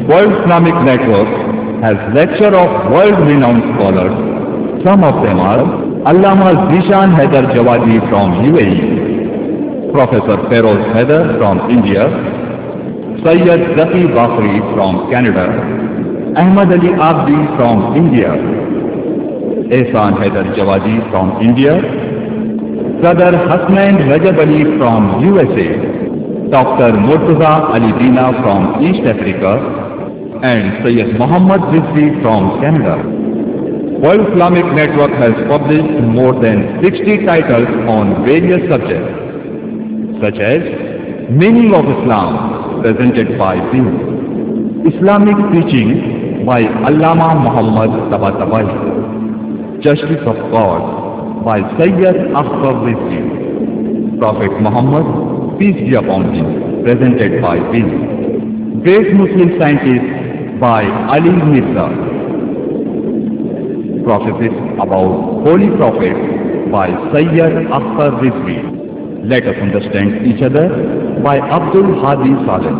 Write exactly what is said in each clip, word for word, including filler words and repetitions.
World Islamic Network has lecture of world-renowned scholars. Some of them are Allama Zishan Haider Jawadi from U A E, Professor Feroz Haider from India, Sayyid Zaki Bakri from Canada, Ahmad Ali Abdi from India, Ehsan Haider Jawadi from India, Sadr Hasnain Rajab Ali from U S A, Doctor Murtaza Ali Dina from East Africa, and Sayyid Muhammad Rizvi from Canada. World Islamic Network has published more than sixty titles on various subjects, such as Meaning of Islam, presented by Deen, Islamic Teaching by Allama Muhammad Tabatabai, Justice of God by Sayyid Akhtar Rizvi, Prophet Muhammad, peace be upon him, presented by Deen, Great Muslim Scientist by Ali Mirza, Prophecies about Holy Prophet by Sayyid Akhtar Rizvi, Let Us Understand Each Other by Abdul Hadi Saleh.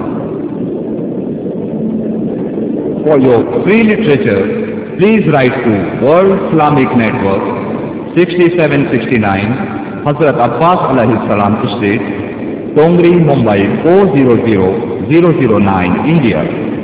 For your free literature, please write to World Islamic Network, sixty-seven sixty-nine, Hazrat Abbas Alayhi Salam Estate, Tongri, Mumbai four zero zero zero zero nine, India.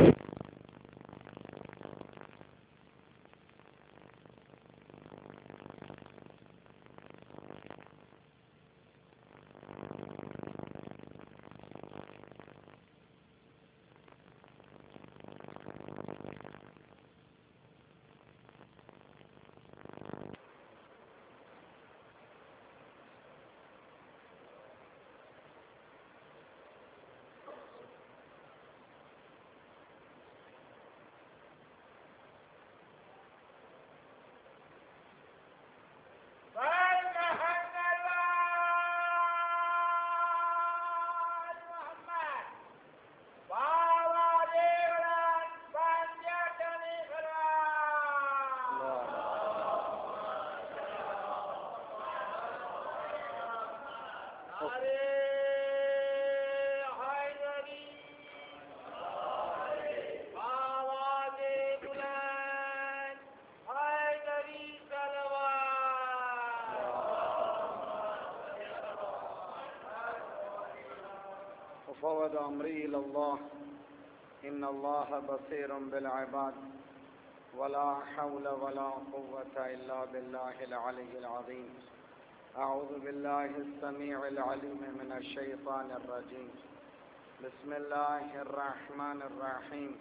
فوض امری الى اللہ ان اللہ بصیر بالعباد ولا حول ولا قوة الا باللہ العلی العظیم اعوذ باللہ السمیع العلیم من الشیطان الرجیم بسم اللہ الرحمن الرحیم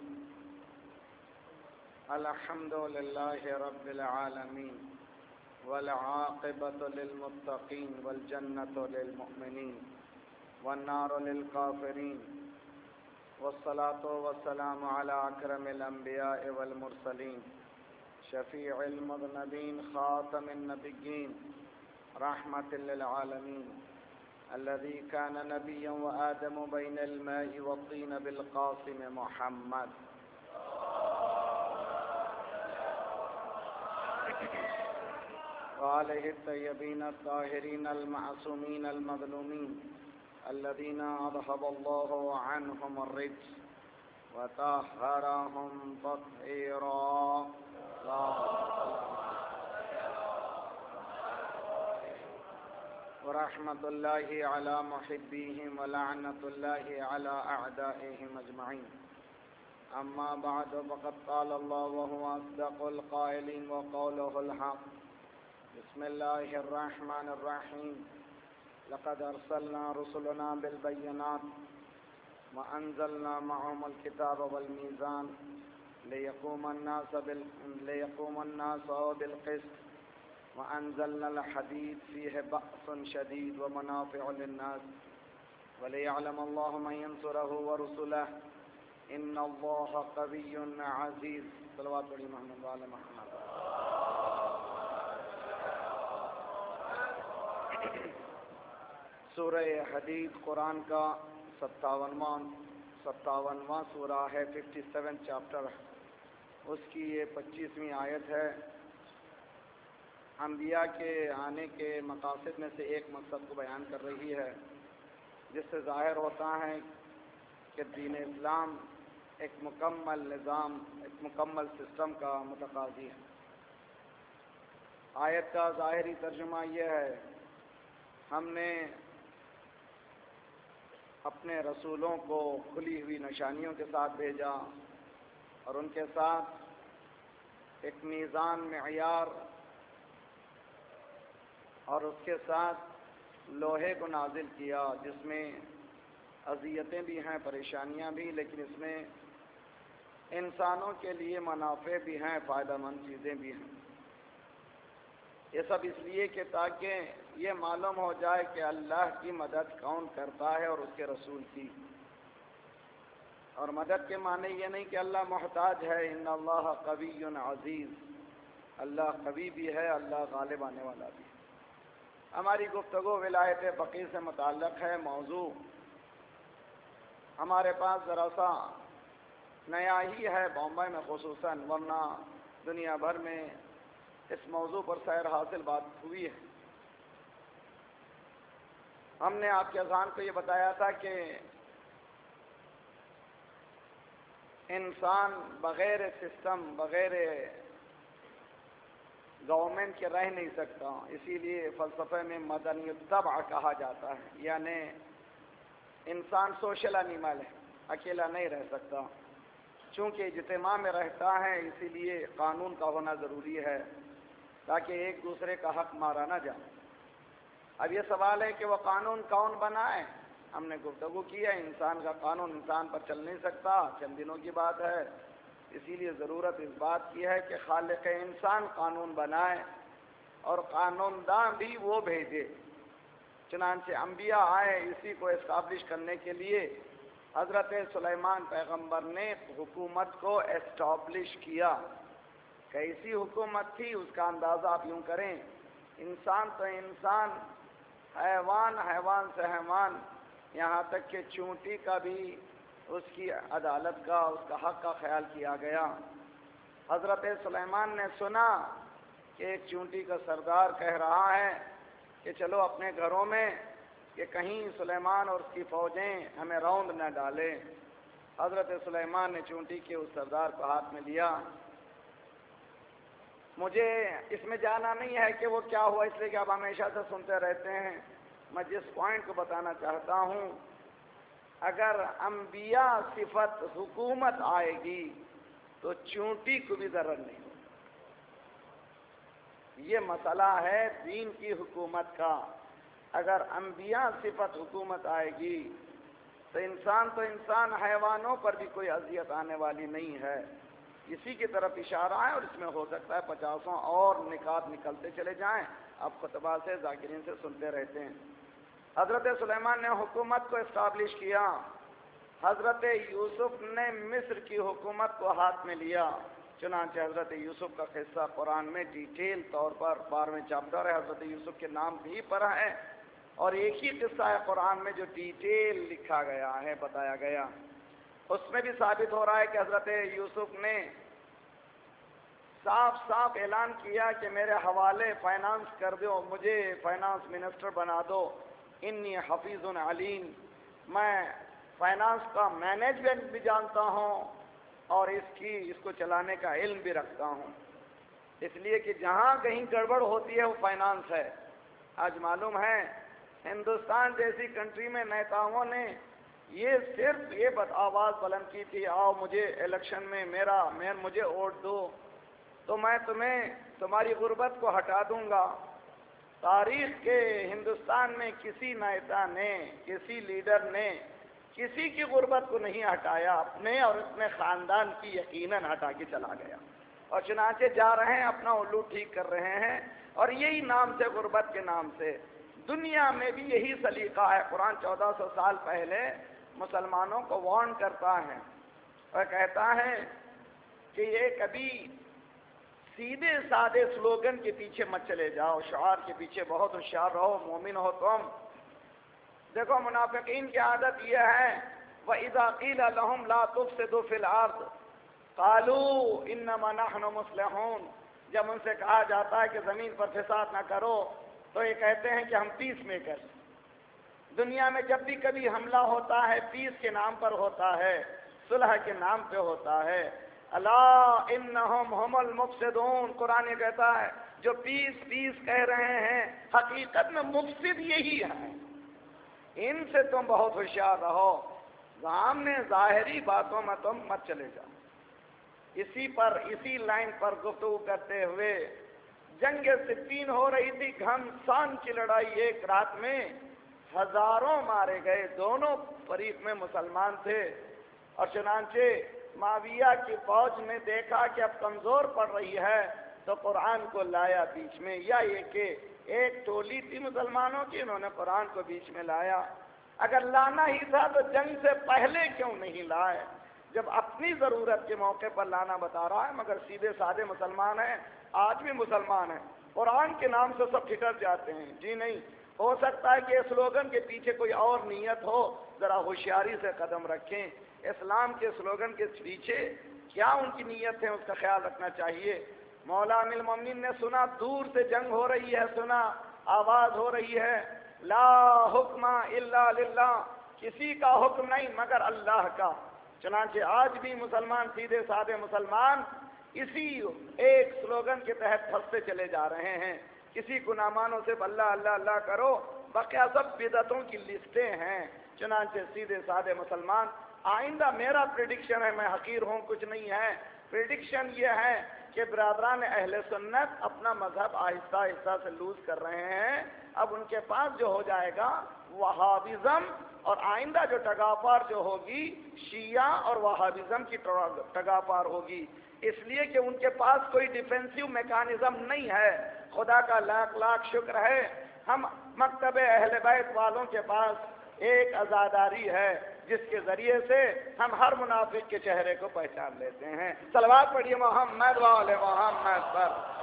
الحمد للہ رب العالمین والعاقبۃ للمتقین والجنۃ للمؤمنین والنار للکافرین والصلاة والسلام علی اکرم الانبیاء والمرسلین شفیع المذنبین خاتم النبیین رحمة للعالمین الذي كان نبيا وآدم بين الماء والطين بالقاسم محمد وآله الطيبين الطاهرين المعصومين المظلومين الذين أذهب الله عنهم الرجس وطهرهم تطهيرا ورحمة الله على محبيهم ولعنة الله على أعدائهم أجمعين أما بعد فقد قال الله وهو أصدق القائلين وقوله الحق بسم الله الرحمن الرحيم لقد أرسلنا رسلنا بالبينات وأنزلنا معهم الكتاب والميزان ليقوم الناس بال... ليقوم الناس بالقسط وأنزلنا الحديد فيه بأس شديد ومنافع للناس وليعلم الله من ينصره ورسله إن الله قوي عزيز صلوات محمد وعلى محمد. سورہ حدید قرآن کا ستاونواں ستاونواں سورہ ہے، ففٹی سیون چیپٹر، اس کی یہ پچیسویں آیت ہے. انبیاء کے آنے کے مقاصد میں سے ایک مقصد کو بیان کر رہی ہے، جس سے ظاہر ہوتا ہے کہ دین اسلام ایک مکمل نظام، ایک مکمل سسٹم کا متقاضی ہے۔ آیت کا ظاہری ترجمہ یہ ہے، ہم نے اپنے رسولوں کو کھلی ہوئی نشانیوں کے ساتھ بھیجا اور ان کے ساتھ ایک میزان معیار اور اس کے ساتھ لوہے کو نازل کیا جس میں اذیتیں بھی ہیں، پریشانیاں بھی، لیکن اس میں انسانوں کے لیے منافع بھی ہیں، فائدہ مند چیزیں بھی ہیں۔ یہ سب اس لیے کہ تاکہ یہ معلوم ہو جائے کہ اللہ کی مدد کون کرتا ہے اور اس کے رسول کی۔ اور مدد کے معنی یہ نہیں کہ اللہ محتاج ہے، ان اللہ قوی عزیز، اللہ قوی بھی ہے، اللہ غالب آنے والا بھی ہے۔ ہماری گفتگو ولایت فقیہ سے متعلق ہے۔ موضوع ہمارے پاس ذرا سا نیا ہی ہے بامبئی میں خصوصاً، ورنہ دنیا بھر میں اس موضوع پر سیر حاصل بات ہوئی ہے۔ ہم نے آپ کے اذہان کو یہ بتایا تھا کہ انسان بغیر سسٹم، بغیر گورنمنٹ کے رہ نہیں سکتا، اسی لیے فلسفے میں مدنی الطبع کہا جاتا ہے، یعنی انسان سوشل انیمل ہے، اکیلا نہیں رہ سکتا۔ چونکہ اجتماع میں رہتا ہے اسی لیے قانون کا ہونا ضروری ہے تاکہ ایک دوسرے کا حق مارا نہ جائے۔ اب یہ سوال ہے کہ وہ قانون کون بنائے؟ ہم نے گفتگو کی ہے، انسان کا قانون انسان پر چل نہیں سکتا، چند دنوں کی بات ہے، اسی لیے ضرورت اس بات کی ہے کہ خالق انسان قانون بنائے اور قانون داں بھی وہ بھیجے۔ چنانچہ انبیاء آئے اسی کو اسٹیبلش کرنے کے لیے۔ حضرت سلیمان پیغمبر نے حکومت کو اسٹیبلش کیا۔ کیسی حکومت تھی اس کا اندازہ آپ یوں کریں، انسان تو انسان، حیوان حیوان سے حیوان، یہاں تک کہ چونٹی کا بھی اس کی عدالت کا، اس کا حق کا خیال کیا گیا۔ حضرت سلیمان نے سنا کہ ایک چونٹی کا سردار کہہ رہا ہے کہ چلو اپنے گھروں میں کہ کہیں سلیمان اور اس کی فوجیں ہمیں روند نہ ڈالیں۔ حضرت سلیمان نے چونٹی کے اس سردار کو ہاتھ میں لیا۔ مجھے اس میں جانا نہیں ہے کہ وہ کیا ہوا، اس لیے کہ آپ ہمیشہ سے سنتے رہتے ہیں۔ میں جس پوائنٹ کو بتانا چاہتا ہوں، اگر انبیاء صفت حکومت آئے گی تو چونٹی کو بھی ضرر نہیں ہوگا۔ یہ مسئلہ ہے دین کی حکومت کا۔ اگر انبیاء صفت حکومت آئے گی تو انسان تو انسان، حیوانوں پر بھی کوئی اذیت آنے والی نہیں ہے۔ اسی کی طرف اشارہ ہے، اور اس میں ہو سکتا ہے پچاسوں اور نکات نکلتے چلے جائیں، آپ خطبہ سے ذاکرین سے سنتے رہتے ہیں۔ حضرت سلیمان نے حکومت کو اسٹیبلش کیا۔ حضرت یوسف نے مصر کی حکومت کو ہاتھ میں لیا۔ چنانچہ حضرت یوسف کا قصہ قرآن میں ڈیٹیل طور پر بارہویں چیپٹر ہے، حضرت یوسف کے نام بھی پر ہے، اور ایک ہی قصہ ہے قرآن میں جو ڈیٹیل لکھا گیا ہے، بتایا گیا۔ اس میں بھی ثابت ہو رہا ہے کہ حضرت یوسف نے صاف صاف اعلان کیا کہ میرے حوالے فائنانس کر دو، مجھے فائنانس منسٹر بنا دو، انی حفیظ علیم، میں فائنانس کا مینجمنٹ بھی جانتا ہوں اور اس کی اس کو چلانے کا علم بھی رکھتا ہوں۔ اس لیے کہ جہاں کہیں گڑبڑ ہوتی ہے وہ فائنانس ہے۔ آج معلوم ہے ہندوستان جیسی کنٹری میں نیتاؤں نے یہ صرف یہ آواز بلند کی تھی، آؤ مجھے الیکشن میں میرا میں مجھے ووٹ دو تو میں تمہیں تمہاری غربت کو ہٹا دوں گا۔ تاریخ کے ہندوستان میں کسی نیتا نے، کسی لیڈر نے کسی کی غربت کو نہیں ہٹایا، اپنے اور اپنے خاندان کی یقیناً ہٹا کے چلا گیا، اور چنانچہ جا رہے ہیں اپنا الو ٹھیک کر رہے ہیں، اور یہی نام سے، غربت کے نام سے دنیا میں بھی یہی سلیقہ ہے۔ قرآن چودہ سو سال پہلے مسلمانوں کو وارن کرتا ہے اور کہتا ہے کہ یہ کبھی سیدھے سادے سلوگن کے پیچھے مت چلے جاؤ، شعار کے پیچھے بہت ہوشیار رہو، مومن ہو تم۔ دیکھو منافقین کی عادت یہ ہے، وَإِذَا قِيلَ لَهُمْ لَا تُفْسِدُوا فِي الْأَرْضِ قَالُوا إِنَّمَا نَحْنُ مُصْلِحُونَ، جب ان سے کہا جاتا ہے کہ زمین پر فساد نہ کرو تو یہ کہتے ہیں کہ ہم پیس میکر۔ دنیا میں جب بھی کبھی حملہ ہوتا ہے پیس کے نام پر ہوتا ہے، सुलह के नाम पे होता है। अला इन्नहुम हुमुल मुफसिदून, कुरान ये कहता है जो पीस पीस कह रहे हैं हकीकत में मुफसिद यही है। इनसे तुम बहुत होशियार रहो, सामने जाहिरी बातों में तुम मत चले जाओ। इसी पर इसी लाइन पर गुफ्तगू करते हुए जंग सिफ्फीन हो रही थी, घमसान की लड़ाई, एक रात में हजारों मारे गए, दोनों फरीक में मुसलमान थे। और चुनांचे माविया की फौज ने देखा कि अब कमजोर पड़ रही है तो कुरान को लाया बीच में, या ये कि एक टोली थी मुसलमानों की, इन्होंने कुरान को बीच में लाया। अगर लाना ही था तो जंग से पहले क्यों नहीं लाए, जब अपनी जरूरत के मौके पर लाना बता रहा है। मगर सीधे साधे मुसलमान हैं, आज भी मुसलमान हैं, कुरान के नाम से सब ठिठर जाते हैं। जी नहीं, हो सकता है कि स्लोगन के पीछे कोई और नीयत हो, जरा होशियारी से कदम रखें। इस्लाम के स्लोगन के पीछे क्या उनकी नीयत है उसका ख्याल रखना चाहिए। मौला अमीरुल मोमिनीन ने सुना दूर से जंग हो रही है, सुना आवाज हो रही है ला हुक्मा इल्ला लिल्लाह, किसी का हुक्म नहीं मगर अल्लाह का। चनांचे आज भी मुसलमान, सीधे साधे मुसलमान इसी एक स्लोगन के तहत फंसते चले जा रहे हैं। किसी को ना मानो, सिर्फ अल्लाह अल्लाह अल्लाह करो, बकिया सब बिदअतों की लिस्टें हैं। चनांचे सीधे साधे मुसलमान, आइंदा मेरा प्रेडिक्शन है, मैं हकीर हूँ कुछ नहीं है, प्रेडिक्शन ये है कि बिरादरान अहले सुन्नत अपना मजहब आहिस्ता आहिस्ता से लूज कर रहे हैं। अब उनके पास जो हो जाएगा वहाबिज्म, और आइंदा जो टगापार जो होगी शिया और वहाबिज्म की टगापार होगी, इसलिए कि उनके पास कोई डिफेंसिव मैकेनिज्म नहीं है। खुदा का लाख लाख शुक्र है हम मकतबे अहले बैत वालों के पास एक आजादारी है जिसके जरिए से हम हर मुनाफिक के चेहरे को पहचान लेते हैं। सलवात पढ़िए मोहम्मद वाले मोहम्मद पर।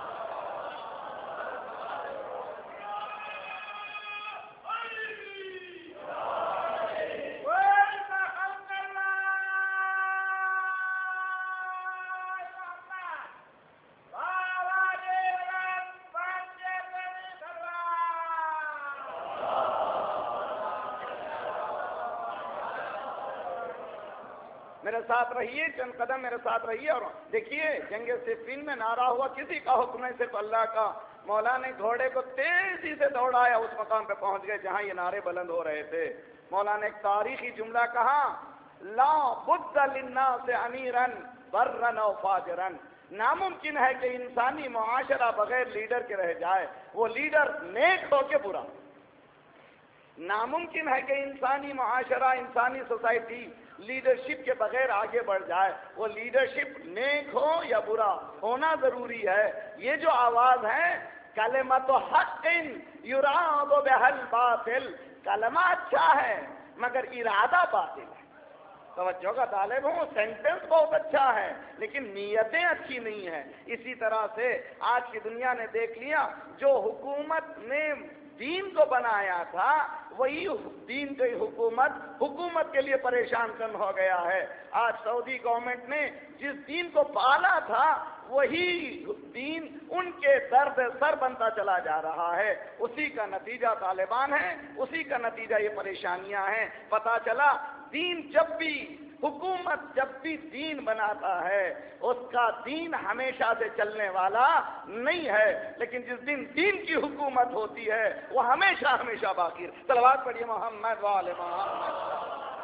मेरे साथ रहिए, चंद कदम मेरे साथ रहिए और देखिए जंग सिफ्फीन में नारा हुआ, किसी का हुक्म नहीं सिर्फ अल्लाह का। मौला ने घोड़े को तेजी से दौड़ाया, उस मकाम पे पहुंच गए जहां ये नारे बुलंद हो रहे थे। मौला ने एक तारीखी जुमला कहा, ला बुद्द लिन्नास अमीरन बर्रन औ फाजिरन, नामुमकिन है कि इंसानी मुआशरा बगैर लीडर के रह जाए, वो लीडर नेक हो के बुरा। नामुमकिन है कि इंसानी मुआशरा, इंसानी सोसाइटी लीडरशिप के बगैर आगे बढ़ जाए, वो लीडरशिप नेक हो या बुरा होना जरूरी है। ये जो आवाज है कलमतो हक़्क़िन युरादु बिहल बातिल, कलमा अच्छा है मगर इरादा बातिल है। तवज्जो का तालिब हूँ, सेंटेंस बहुत अच्छा है लेकिन नीयतें अच्छी नहीं है। इसी तरह से आज की दुनिया ने देख लिया, जो हुकूमत ने दीन को बनाया था वही दीन की हुकूमत हुकूमत के लिए परेशान कन हो गया है। आज सऊदी गवर्नमेंट ने जिस दीन को पाला था वही दीन उनके दर्द सर बनता चला जा रहा है। उसी का नतीजा तालिबान है, उसी का नतीजा ये परेशानियां हैं। पता चला दीन जब भी हुकूमत जब भी दीन बनाता है उसका दीन हमेशा से चलने वाला नहीं है, लेकिन जिस दिन दीन की हुकूमत होती है वो हमेशा हमेशा बाकी। सलवात पढ़िए मोहम्मद वाले मोहम्मद।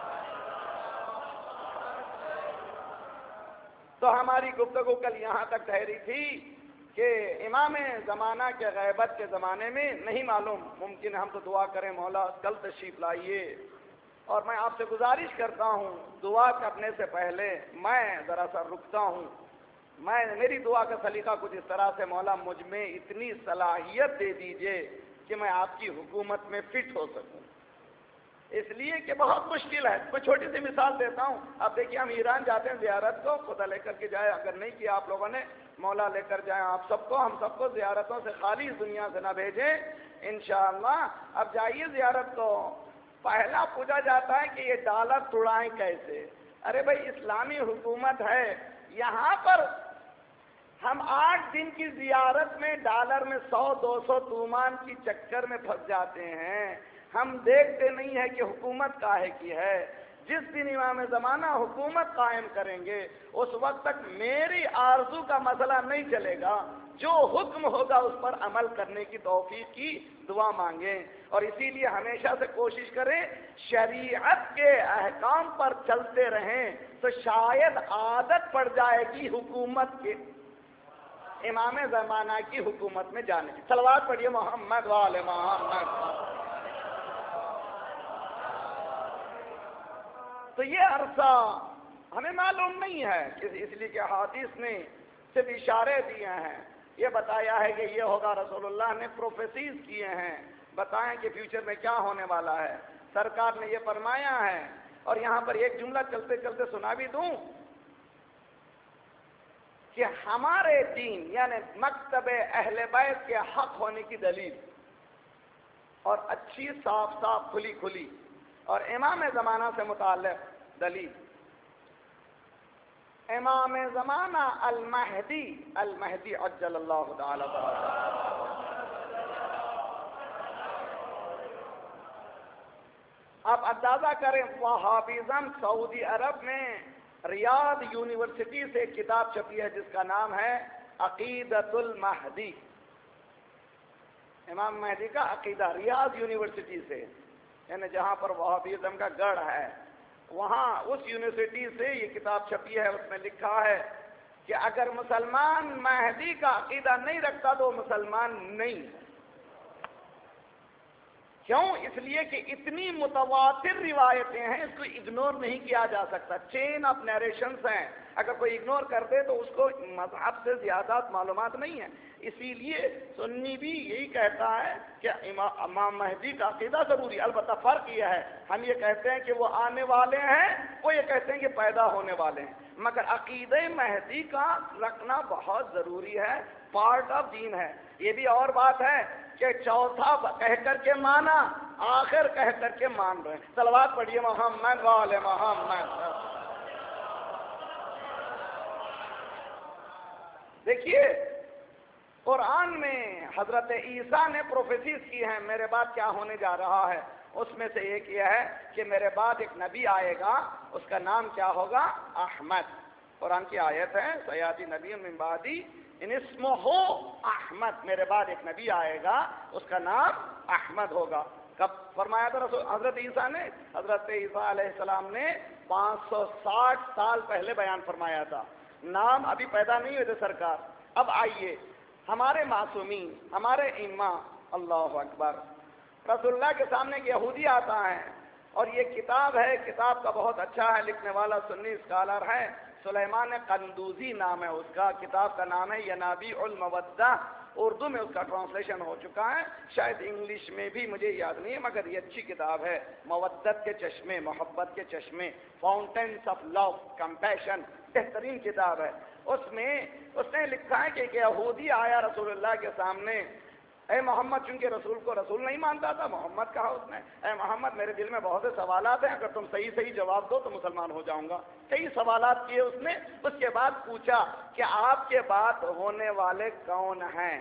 तो हमारी गुफ्तगू कल यहाँ तक ठहरी थी कि इमाम ज़माना के गैबत के ज़माने में नहीं मालूम, मुमकिन हम तो दुआ करें मौला कल तशरीफ लाइए। और मैं आपसे गुजारिश करता हूँ दुआ करने से पहले मैं ज़रा सा रुकता हूँ। मैं मेरी दुआ का सलीका कुछ इस तरह से, मौला मुझ में इतनी सलाहियत दे दीजिए कि मैं आपकी हुकूमत में फिट हो सकूँ। इसलिए कि बहुत मुश्किल है। मैं छोटी सी मिसाल देता हूँ। अब देखिए हम ईरान जाते हैं ज़ियारत को, खुदा लेकर के जाए, अगर नहीं किया आप लोगों ने, मौला लेकर जाए आप सबको, हम सबको ज़ियारतों से खाली इस दुनिया से ना भेजें इंशाअल्लाह। अब जाइए ज़ियारत को, पहला पूछा जाता है कि ये डॉलर तुड़ाएं कैसे। अरे भाई इस्लामी हुकूमत है, यहाँ पर हम आठ दिन की जियारत में डॉलर में सौ दो सौ तूमान की चक्कर में फंस जाते हैं। हम देखते नहीं है कि हुकूमत काहे की है। جس دن امام زمانہ حکومت قائم کریں گے اس وقت تک میری آرزو کا مسئلہ نہیں چلے گا، جو حکم ہوگا اس پر عمل کرنے کی توفیق کی دعا مانگیں، اور اسی لیے ہمیشہ سے کوشش کریں شریعت کے احکام پر چلتے رہیں، تو شاید عادت پڑ جائے گی حکومت کے امام زمانہ کی حکومت میں جانے کی۔ صلوات پڑھیے محمد وآل محمد۔ تو یہ عرصہ ہمیں معلوم نہیں ہے، اس لیے کہ حدیث نے صرف اشارے دیے ہیں، یہ بتایا ہے کہ یہ ہوگا، رسول اللہ نے پروفیسیز کیے ہیں، بتائیں کہ فیوچر میں کیا ہونے والا ہے، سرکار نے یہ فرمایا ہے۔ اور یہاں پر ایک جملہ چلتے چلتے سنا بھی دوں کہ ہمارے دین یعنی مکتب اہل بیت کے حق ہونے کی دلیل اور اچھی صاف صاف کھلی کھلی اور امام زمانہ سے متعلق دلیل، امام زمانہ المہدی المہدی عجل اللہ تعالی برکاتہ۔ آپ اندازہ کریں وہابیزم سعودی عرب میں ریاض یونیورسٹی سے ایک کتاب چھپی ہے جس کا نام ہے عقیدۃ المہدی، امام مہدی کا عقیدہ، ریاض یونیورسٹی سے، یعنی جہاں پر وہابیزم کا گڑھ ہے، وہاں اس یونیورسٹی سے یہ کتاب چھپی ہے۔ اس میں لکھا ہے کہ اگر مسلمان مہدی کا عقیدہ نہیں رکھتا تو وہ مسلمان نہیں، کیوں؟ اس لیے کہ اتنی متواتر روایتیں ہیں، اس کو اگنور نہیں کیا جا سکتا، چین آف نیریشنز ہیں، اگر کوئی اگنور کر دے تو اس کو مذہب سے زیادہ معلومات نہیں ہیں۔ اسی لیے سنی بھی یہی کہتا ہے کہ امام مہدی کا عقیدہ ضروری، البتہ فرق یہ ہے، ہم یہ کہتے ہیں کہ وہ آنے والے ہیں، وہ یہ کہتے ہیں کہ پیدا ہونے والے ہیں، مگر عقیدہ مہدی کا رکھنا بہت ضروری ہے، پارٹ آف دین ہے۔ یہ بھی اور بات ہے کہ چوتھا کہہ کر کے مانا، آخر کہہ کر کے مان رہے ہیں۔ صلوات پڑھیے محمد وآل محمد۔ دیکھیے قرآن میں حضرت عیسیٰ نے پروفیسیز کی ہیں میرے بعد کیا ہونے جا رہا ہے، اس میں سے ایک یہ ہے کہ میرے بعد ایک نبی آئے گا، اس کا نام کیا ہوگا؟ احمد۔ قرآن کی آیت ہے سیاتی نبی من بعدی ان اسمہ احمد، میرے بعد ایک نبی آئے گا اس کا نام احمد ہوگا۔ کب فرمایا تھا رسول حضرت عیسیٰ نے؟ حضرت عیسیٰ علیہ السلام نے پانچ سو ساٹھ سال پہلے بیان فرمایا تھا، نام ابھی پیدا نہیں ہوئے تھے سرکار۔ اب آئیے ہمارے معصومین، ہمارے امام، اللہ اکبر، رسول اللہ کے سامنے ایک یہودی آتا ہے اور یہ کتاب ہے، کتاب کا بہت اچھا ہے، لکھنے والا سنی اسکالر ہے، سلیمان قندوزی نام ہے اس کا، کتاب کا نام ہے ینابیع المودہ، اردو میں اس کا ٹرانسلیشن ہو چکا ہے، شاید انگلش میں بھی مجھے یاد نہیں ہے، مگر یہ اچھی کتاب ہے، مودت کے چشمے، محبت کے چشمے، فاؤنٹینس آف لو کمپیشن، بہترین کتاب ہے۔ اس میں اس نے لکھا ہے کہ ایک یہودی آیا رسول اللہ کے سامنے، اے محمد، چونکہ رسول کو رسول نہیں مانتا تھا، محمد کہا اس نے، اے محمد میرے دل میں بہت سے سوالات ہیں، اگر تم صحیح صحیح جواب دو تو مسلمان ہو جاؤں گا۔ کئی سوالات کیے اس نے، اس کے بعد پوچھا کہ آپ کے بعد ہونے والے کون ہیں؟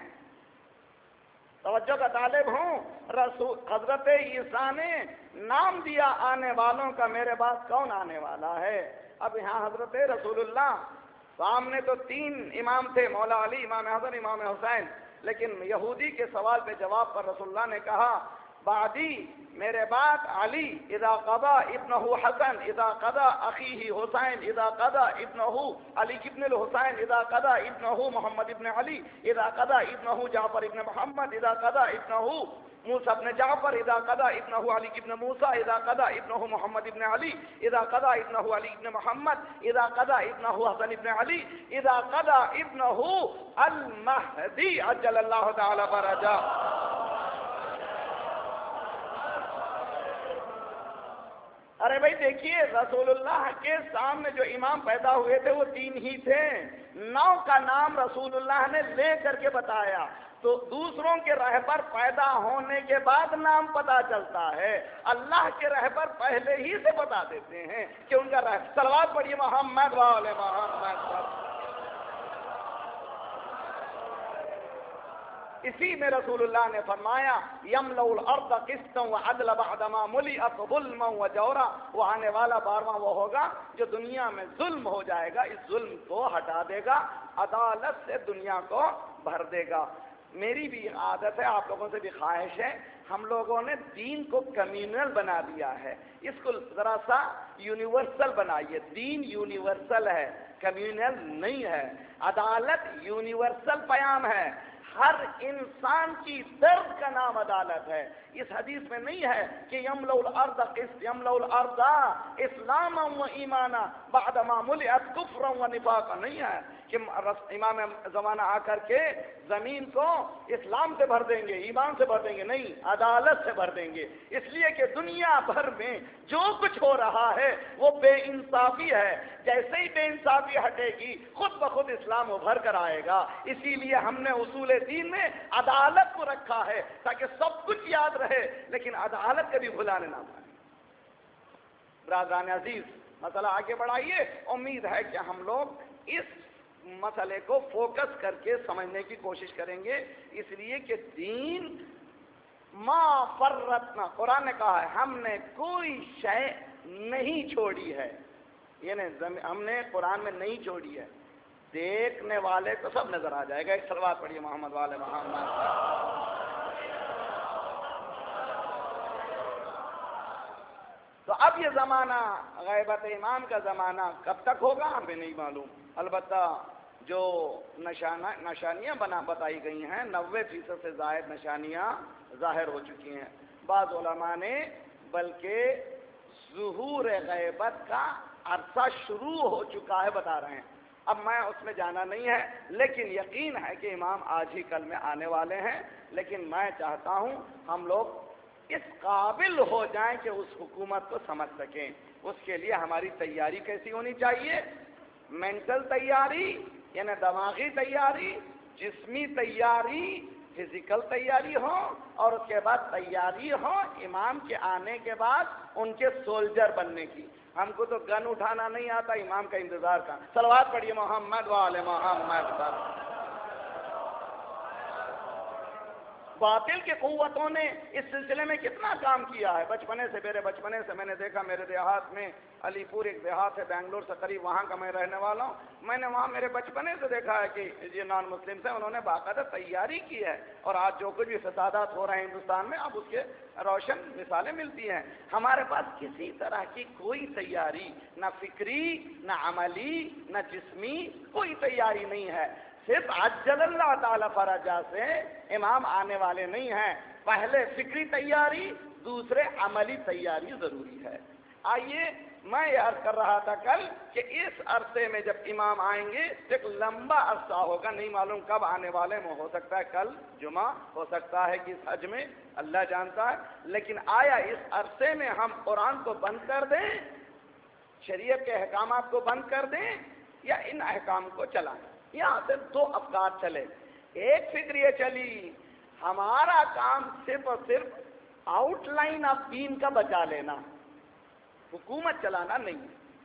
توجہ کا طالب ہوں، رسول حضرت عیسیٰ نے نام دیا آنے والوں کا، میرے بعد کون آنے والا ہے؟ اب یہاں حضرت رسول اللہ سامنے تو تین امام تھے، مولا علی، امام حسن، امام حسین، لیکن یہودی کے سوال پہ جواب پر رسول اللہ نے کہا بعدی، میرے بعد علی، اذا قضا ابنہ حسن، اذا قضا اخیہ حسین، اذا قضا ابنہ علی ابن الحسین، اذا قضا ابنہ محمد ابن علی، اذا قضا ابنہ جعفر ابن محمد، اذا قضا ابنہ موسیٰ ابن جعفر، اذا قضا ابنہ علی ابن موسیٰ، اذا قضا ابنہ محمد ابن علی، اذا قضا ابنہ علی ابن محمد، اذا قضا ابنہ حسن ابن علی، اذا قضا ابنہ المہدی عجل اللہ تعالی فرجہ۔ ارے بھائی دیکھیے، رسول اللہ کے سامنے جو امام پیدا ہوئے تھے وہ تین ہی تھے، نو کا نام رسول اللہ نے لے کر کے بتایا، تو دوسروں کے رہبر پیدا ہونے کے بعد نام پتا چلتا ہے، اللہ کے رہبر پہلے ہی سے بتا دیتے ہیں کہ ان کا رہبر۔ صلوات پڑھیے محمد وآل محمد۔ اسی میں رسول اللہ نے فرمایا یملأ الارض قسطا وعدلا بعد ما ملئت ظلما وجورا، وہ آنے والا بارواں وہ ہوگا جو دنیا میں ظلم ہو جائے گا، اس ظلم کو ہٹا دے گا، عدالت سے دنیا کو بھر دے گا۔ میری بھی عادت ہے، آپ لوگوں سے بھی خواہش ہے، ہم لوگوں نے دین کو کمیونل بنا دیا ہے، اس کو ذرا سا یونیورسل بنائیے۔ دین یونیورسل ہے، کمیونل نہیں ہے۔ عدالت یونیورسل پیام ہے، ہر انسان کی درد کا نام عدالت ہے۔ اس حدیث میں نہیں ہے کہ یملأ الارض قسط یملأ الارض اسلاما و ایمانا بعد ما ملئت کفرا و نفاقا، نہیں ہے کہ امام زمانہ آ کر کے زمین کو اسلام سے بھر دیں گے، ایمان سے بھر دیں گے، نہیں، عدالت سے بھر دیں گے۔ اس لیے کہ دنیا بھر میں جو کچھ ہو رہا ہے وہ بے انصافی ہے، جیسے ہی بے انصافی ہٹے گی خود بخود اسلام ابھر کر آئے گا۔ اسی لیے ہم نے اصول دین میں عدالت کو رکھا ہے تاکہ سب کچھ یاد رہے، لیکن عدالت کبھی بھلانے نہ پائے۔ برادران عزیز، مسئلہ آگے بڑھائیے۔ امید ہے کہ ہم لوگ اس مسئلے کو فوکس کر کے سمجھنے کی کوشش کریں گے، اس لیے کہ دین ما فرطنا، قرآن نے کہا ہے ہم نے کوئی شے نہیں چھوڑی ہے، یعنی ہم نے قرآن میں نہیں چھوڑی ہے۔ دیکھنے والے کو سب نظر آ جائے گا۔ ایک صلوات پڑھیے محمد والے محمد۔ تو اب یہ زمانہ غیبت امام کا زمانہ کب تک ہوگا ہمیں نہیں معلوم، البتہ جو نشانہ نشانیاں بنا بتائی گئی ہیں نوے فیصد سے زائد نشانیاں ظاہر ہو چکی ہیں۔ بعض علماء نے بلکہ ظہور غیبت کا عرصہ شروع ہو چکا ہے بتا رہے ہیں۔ اب میں اس میں جانا نہیں ہے، لیکن یقین ہے کہ امام آج ہی کل میں آنے والے ہیں، لیکن میں چاہتا ہوں ہم لوگ اس قابل ہو جائیں کہ اس حکومت کو سمجھ سکیں۔ اس کے لیے ہماری تیاری کیسی ہونی چاہیے؟ مینٹل تیاری یعنی دماغی تیاری، جسمی تیاری، فزیکل تیاری ہو، اور اس کے بعد تیاری ہو امام کے آنے کے بعد ان کے سولجر بننے کی۔ ہم کو تو گن اٹھانا نہیں آتا، امام کا انتظار کا۔ صلوات پڑھیے محمد وآل محمد۔ باطل کے قوتوں نے اس سلسلے میں کتنا کام کیا ہے۔ بچپنے سے میرے بچپنے سے میں نے دیکھا، میرے دیہات میں علی پور ایک دیہات ہے بنگلور سے قریب، وہاں کا میں رہنے والا ہوں، میں نے وہاں میرے بچپنے سے دیکھا ہے کہ یہ نان مسلم سے انہوں نے باقاعدہ تیاری کی ہے، اور آج جو کچھ بھی فسادات ہو رہے ہیں ہندوستان میں اب اس کے روشن مثالیں ملتی ہیں۔ ہمارے پاس کسی طرح کی کوئی تیاری، نہ فکری، نہ عملی، نہ جسمی، کوئی تیاری نہیں ہے۔ صرف عجل اللہ تعالی فرجہ سے امام آنے والے نہیں ہیں، پہلے فکری تیاری، دوسرے عملی تیاری ضروری ہے۔ آئیے، میں یہ عرض کر رہا تھا کل کہ اس عرصے میں جب امام آئیں گے ایک لمبا عرصہ ہوگا، نہیں معلوم کب آنے والے میں، ہو سکتا ہے کل جمعہ، ہو سکتا ہے کہ اس حج میں، اللہ جانتا ہے، لیکن آیا اس عرصے میں ہم قرآن کو بند کر دیں، شریعت کے احکامات کو بند کر دیں، یا ان احکام کو چلائیں؟ یہاں سے دو افکار چلے۔ ایک فکر یہ چلی ہمارا کام صرف اور صرف آؤٹ لائن آف دین کا بچا لینا، حکومت چلانا نہیں۔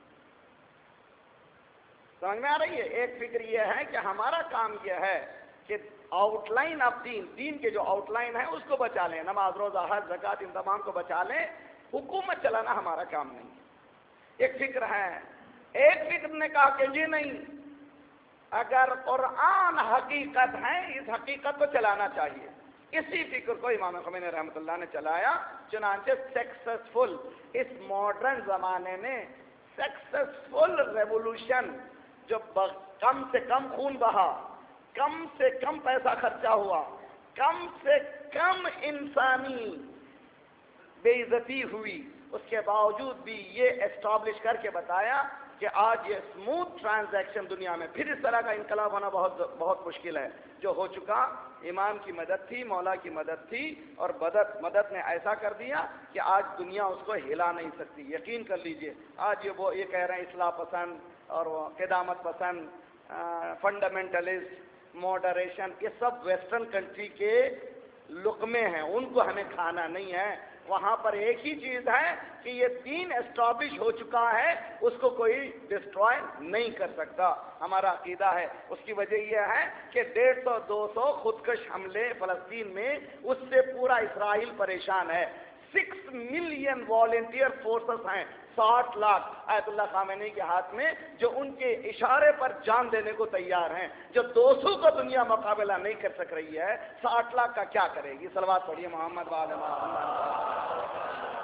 سمجھ میں آ رہی ہے؟ ایک فکر یہ ہے کہ ہمارا کام یہ ہے کہ آؤٹ لائن آف دین، دین کے جو آؤٹ لائن ہے اس کو بچا لیں، نماز روزہ حج زکوٰۃ ان تمام کو بچا لیں، حکومت چلانا ہمارا کام نہیں۔ ایک فکر ہے۔ ایک فکر نے کہا کہ یہ نہیں، اگر قرآن حقیقت ہے اس حقیقت کو چلانا چاہیے۔ اسی فکر کو امام خمینی رحمۃ اللہ نے چلایا، چنانچہ سکسیسفل اس ماڈرن زمانے میں سکسیسفل ریولوشن، جو کم سے کم خون بہا، کم سے کم پیسہ خرچہ ہوا، کم سے کم انسانی بے عزتی ہوئی، اس کے باوجود بھی یہ اسٹیبلش کر کے بتایا کہ آج یہ اسموتھ ٹرانزیکشن دنیا میں پھر اس طرح کا انقلاب ہونا بہت بہت مشکل ہے۔ جو ہو چکا امام کی مدد تھی، مولا کی مدد تھی، اور مدد مدد نے ایسا کر دیا کہ آج دنیا اس کو ہلا نہیں سکتی۔ یقین کر لیجئے، آج یہ وہ یہ کہہ رہے ہیں اصلاح پسند اور قدامت پسند، فنڈامنٹلسٹ، ماڈریشن، یہ سب ویسٹرن کنٹری کے لقمے ہیں، ان کو ہمیں کھانا نہیں ہے۔ وہاں پر ایک ہی چیز ہے کہ یہ دین اسٹیبلش ہو چکا ہے، اس کو کوئی ڈسٹروائے نہیں کر سکتا، ہمارا عقیدہ ہے۔ اس کی وجہ یہ ہے کہ ڈیڑھ سو دو سو خودکش حملے فلسطین میں، اس سے پورا اسرائیل پریشان ہے۔ سکس ملین والنٹیئر فورسز ہیں، ساٹھ لاکھ آیت اللہ خامنئی کے ہاتھ میں، جو ان کے اشارے پر جان دینے کو تیار ہیں۔ جو دو سو کو دنیا مقابلہ نہیں کر سک رہی ہے، ساٹھ لاکھ کا کیا کرے گی؟ صلوات پڑھیے محمد وعلی محمد۔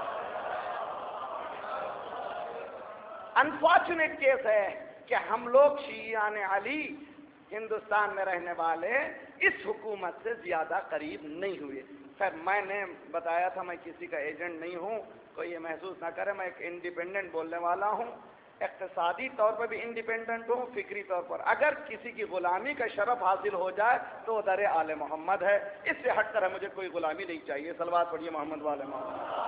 انفارچونیٹ کیس ہے کہ ہم لوگ شیعان علی ہندوستان میں رہنے والے اس حکومت سے زیادہ قریب نہیں ہوئے۔ خیر، میں نے بتایا تھا میں کسی کا ایجنٹ نہیں ہوں، کوئی یہ محسوس نہ کرے، میں ایک انڈیپینڈنٹ بولنے والا ہوں، اقتصادی طور پر بھی انڈیپینڈنٹ ہوں، فکری طور پر۔ اگر کسی کی غلامی کا شرف حاصل ہو جائے تو وہ در آل محمد ہے، اس سے ہٹ کر مجھے کوئی غلامی نہیں چاہیے۔ صلوات پڑھیے محمد والے محمد۔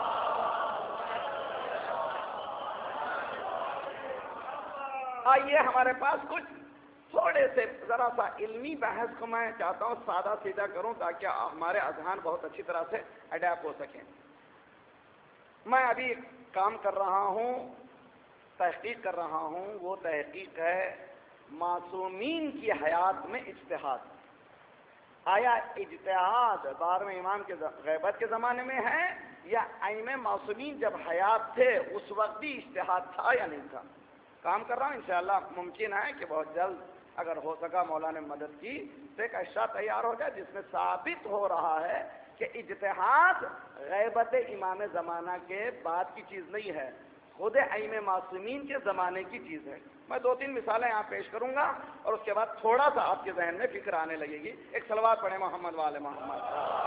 آئیے ہمارے پاس کچھ تھوڑے سے ذرا سا علمی بحث کو میں چاہتا ہوں سادہ سیدھا کروں تاکہ ہمارے اذہان بہت اچھی طرح سے اڈیپٹ ہو سکیں۔ میں ابھی ایک کام کر رہا ہوں، تحقیق کر رہا ہوں، وہ تحقیق ہے معصومین کی حیات میں اجتہاد۔ آیا اجتہاد بارہویں امام کے غیبت کے زمانے میں ہے یا ائمہ معصومین جب حیات تھے اس وقت بھی اجتہاد تھا یا نہیں تھا؟ کام کر رہا ہوں، انشاءاللہ ممکن ہے کہ بہت جلد اگر ہو سکا مولا نے مدد کی تو ایک اشرا تیار ہو جائے جس میں ثابت ہو رہا ہے کہ اجتہاد غیبت امام زمانہ کے بعد کی چیز نہیں ہے، خود ائمہ معصومین کے زمانے کی چیز ہے۔ میں دو تین مثالیں یہاں پیش کروں گا اور اس کے بعد تھوڑا سا آپ کے ذہن میں فکر آنے لگے گی۔ ایک صلوات پڑھیں محمد والے محمد۔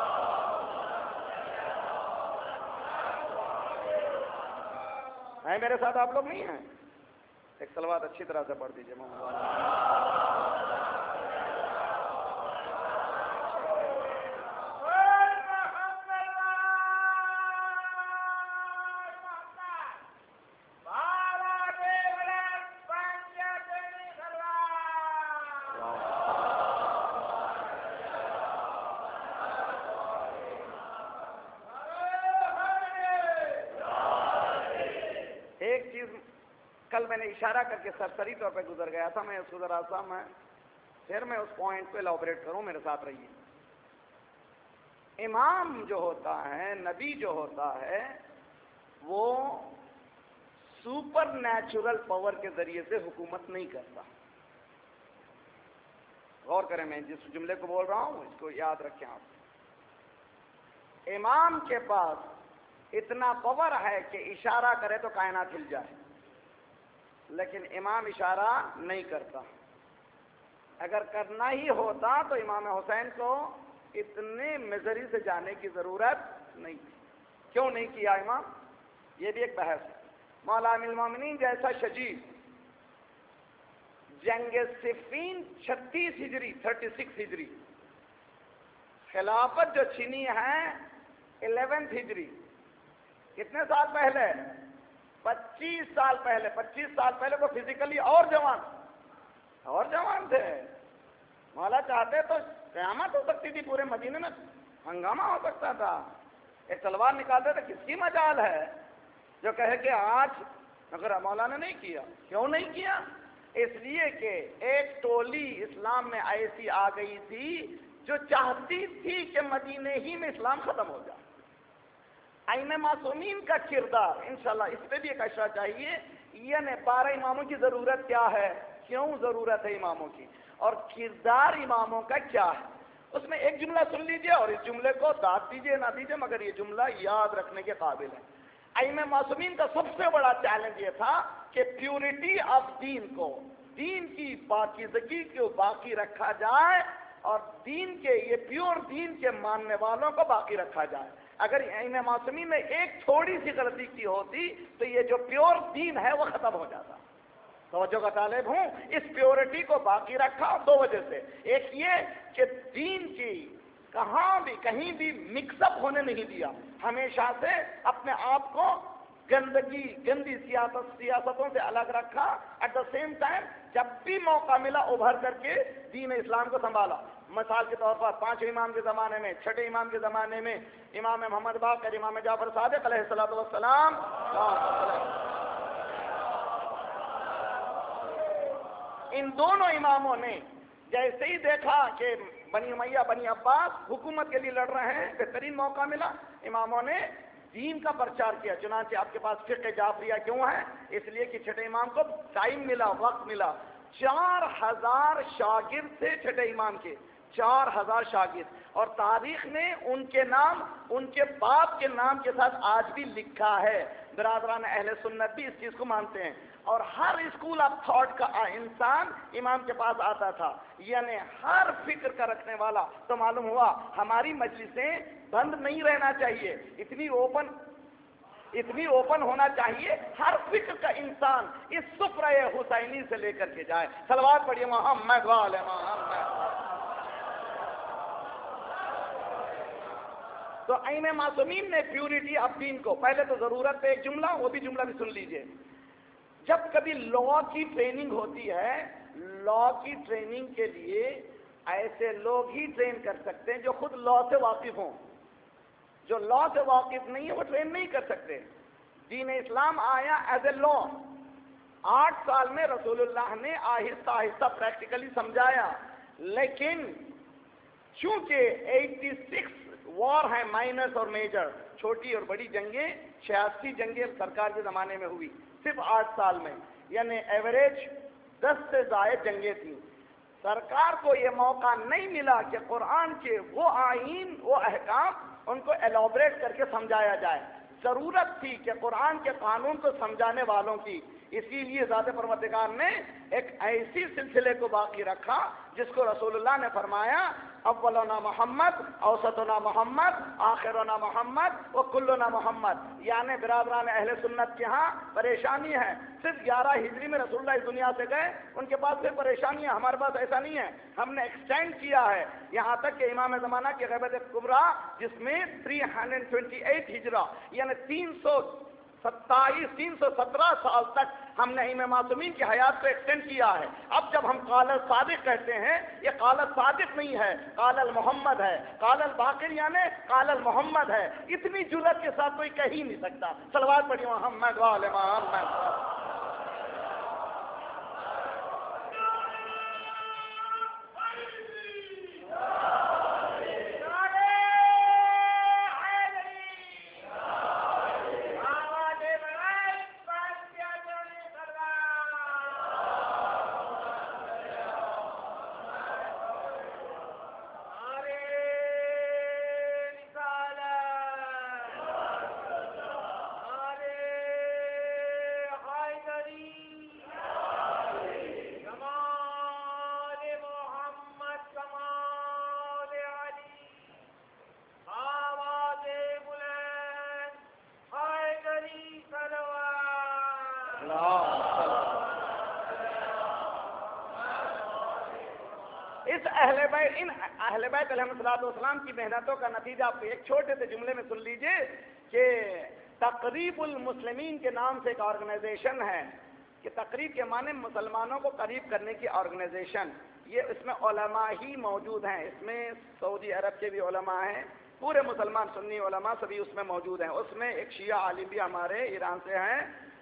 ہیں میرے ساتھ آپ لوگ نہیں ہیں؟ ایک صلوات اچھی طرح سے پڑھ دیجیے محمد والے۔ ایک چیز کل میں نے اشارہ کر کے سرسری طور پہ گزر گیا تھا، میں اس کو ذرا سا میں پھر میں اس پوائنٹ پہ ایلابوریٹ کروں، میرے ساتھ رہیے۔ امام جو ہوتا ہے، نبی جو ہوتا ہے، وہ سپر نیچرل پاور کے ذریعے سے حکومت نہیں کرتا۔ غور کریں، میں جس جملے کو بول رہا ہوں اس کو یاد رکھیں آپ۔ امام کے پاس اتنا پاور ہے کہ اشارہ کرے تو کائنات ہل جائے، لیکن امام اشارہ نہیں کرتا۔ اگر کرنا ہی ہوتا تو امام حسین کو اتنے میزری سے جانے کی ضرورت نہیں تھی۔ کیوں نہیں کیا امام؟ یہ بھی ایک بحث ہے۔ مولا امیر المومنین جیسا شجیع جنگ صفین چھتیس ہجری تھرٹی سکس ہجری، خلافت جو چھینی ہے الیونتھ ہجری، کتنے سال پہلے؟ پچیس سال پہلے۔ پچیس سال پہلے وہ فزیکلی اور جوان اور جوان تھے۔ مولا چاہتے تو قیامت ہو سکتی تھی، پورے مدینے میں ہنگامہ ہو سکتا تھا، ایک تلوار نکالتے تھے، کس کی مجال ہے جو کہے کہ آج اگر مولانا نہیں کیا؟ کیوں نہیں کیا؟ اس لیے کہ ایک ٹولی اسلام میں ایسی آ گئی تھی جو چاہتی تھی کہ مدینے ہی میں اسلام ختم ہو جائے۔ ائمہ معصومین کا کردار، انشاءاللہ اس پہ بھی ایک اشرا چاہیے، یعنی بارہ اماموں کی ضرورت کیا ہے، کیوں ضرورت ہے اماموں کی، اور کردار اماموں کا کیا ہے۔ اس میں ایک جملہ سن لیجئے اور اس جملے کو داد دیجئے نہ دیجئے، مگر یہ جملہ یاد رکھنے کے قابل ہے۔ ائمہ معصومین کا سب سے بڑا چیلنج یہ تھا کہ پیورٹی آف دین کو، دین کی پاکیزگی کو باقی رکھا جائے اور دین کے یہ پیور دین کے ماننے والوں کو باقی رکھا جائے۔ اگر ائمہ معصومین نے ایک تھوڑی سی غلطی کی ہوتی تو یہ جو پیور دین ہے وہ ختم ہو جاتا۔ توجہ کا طالب ہوں، اس پیورٹی کو باقی رکھا دو وجہ سے۔ ایک یہ کہ دین کی کہاں بھی کہیں بھی مکس اپ ہونے نہیں دیا، ہمیشہ سے اپنے آپ کو گندگی گندی سیاست سیاستوں سے الگ رکھا، ایٹ دا سیم ٹائم جب بھی موقع ملا ابھر کر کے دین اسلام کو سنبھالا۔ مثال کے طور پر پانچویں امام کے زمانے میں، چھٹے امام کے زمانے میں امام محمد باقر، امام جعفر صادق علیہ الصلوۃ والسلام، ان دونوں اماموں نے جیسے ہی دیکھا کہ بنی امیہ بنی عباس حکومت کے لیے لڑ رہے ہیں، بہترین موقع ملا، اماموں نے دین کا پرچار کیا۔ چنانچہ آپ کے پاس فقہ جعفریہ کیوں ہے؟ اس لیے کہ چھٹے امام کو ٹائم ملا، وقت ملا۔ چار ہزار شاگرد تھے چھٹے امام کے، چار ہزار شاگرد، اور تاریخ نے ان کے نام ان کے باپ کے نام کے ساتھ آج بھی لکھا ہے۔ برادران اہل سنت بھی اس چیز کو مانتے ہیں، اور ہر اسکول آف تھاٹ کا انسان امام کے پاس آتا تھا، یعنی ہر فکر کا رکھنے والا۔ تو معلوم ہوا ہماری مجلسیں بند نہیں رہنا چاہیے، اتنی اوپن اتنی اوپن ہونا چاہیے، ہر فکر کا انسان اس سفرہ حسینی سے لے کر کے جائے۔ صلوات پڑھیے محمد وعلی محمد۔ تو ائمہ معصومین نے پیورٹی آف دین کو، پہلے تو ضرورت ہے ایک جملہ، وہ بھی جملہ بھی سن لیجئے۔ جب کبھی لا کی ٹریننگ ہوتی ہے، لا کی ٹریننگ کے لیے ایسے لوگ ہی ٹرین کر سکتے ہیں جو خود لا سے واقف ہوں، جو لا سے واقف نہیں ہے وہ ٹرین نہیں کر سکتے۔ دین اسلام آیا ایز اے لا، آٹھ سال میں رسول اللہ نے آہستہ آہستہ پریکٹیکلی سمجھایا، لیکن چونکہ ایٹی سکس وار ہیں، مائنرز اور میجر، چھوٹی اور بڑی جنگیں، چھیاسی جنگیں سرکار کے زمانے میں ہوئی صرف آٹھ سال میں، یعنی ایوریج دس سے زائد جنگیں تھیں۔ سرکار کو یہ موقع نہیں ملا کہ قرآن کے وہ آئین، وہ احکام ان کو ایلابریٹ کر کے سمجھایا جائے۔ ضرورت تھی کہ قرآن کے قانون کو سمجھانے والوں کی، اسی لیے ذات پروردگار نے ایک ایسی سلسلے کو باقی رکھا جس کو رسول اللہ نے فرمایا اولنا محمد، اوسطنا محمد، آخرنا محمد و کلنا محمد۔ یعنی برادران اہل سنت کے ہاں پریشانی ہے، صرف گیارہ ہجری میں رسول اللہ اس دنیا سے گئے، ان کے پاس پھر پریشانی ہے، ہمارے پاس ایسا نہیں ہے، ہم نے ایکسٹینڈ کیا ہے یہاں تک کہ امام زمانہ کی غیبت کبریٰ جس میں تین سو اٹھائیس ہجرہ یعنی تین سو ستائیس تین سو سترہ سال تک ہم نے امام معصومین کی حیات کو ایکسٹینڈ کیا ہے۔ اب جب ہم قال الصادق کہتے ہیں، یہ قال الصادق نہیں ہے، قال المحمد ہے، قال الباقر یعنی قال المحمد ہے۔ اتنی جرأت کے ساتھ کوئی کہہ ہی نہیں سکتا۔ صلوات پڑھیے محمد وعلی محمد۔ اس اہل بیت ان اہل بیت علیہ الصلوۃ والسلام کی محنتوں کا نتیجہ آپ ایک چھوٹے سے جملے میں سن لیجئے کہ تقریب المسلمین کے نام سے ایک آرگنائزیشن ہے، کہ تقریب کے معنی مسلمانوں کو قریب کرنے کی آرگنائزیشن، یہ اس میں علماء ہی موجود ہیں، اس میں سعودی عرب کے بھی علماء ہیں، پورے مسلمان سنی علماء سبھی اس میں موجود ہیں، اس میں ایک شیعہ عالم بھی ہمارے ایران سے ہیں۔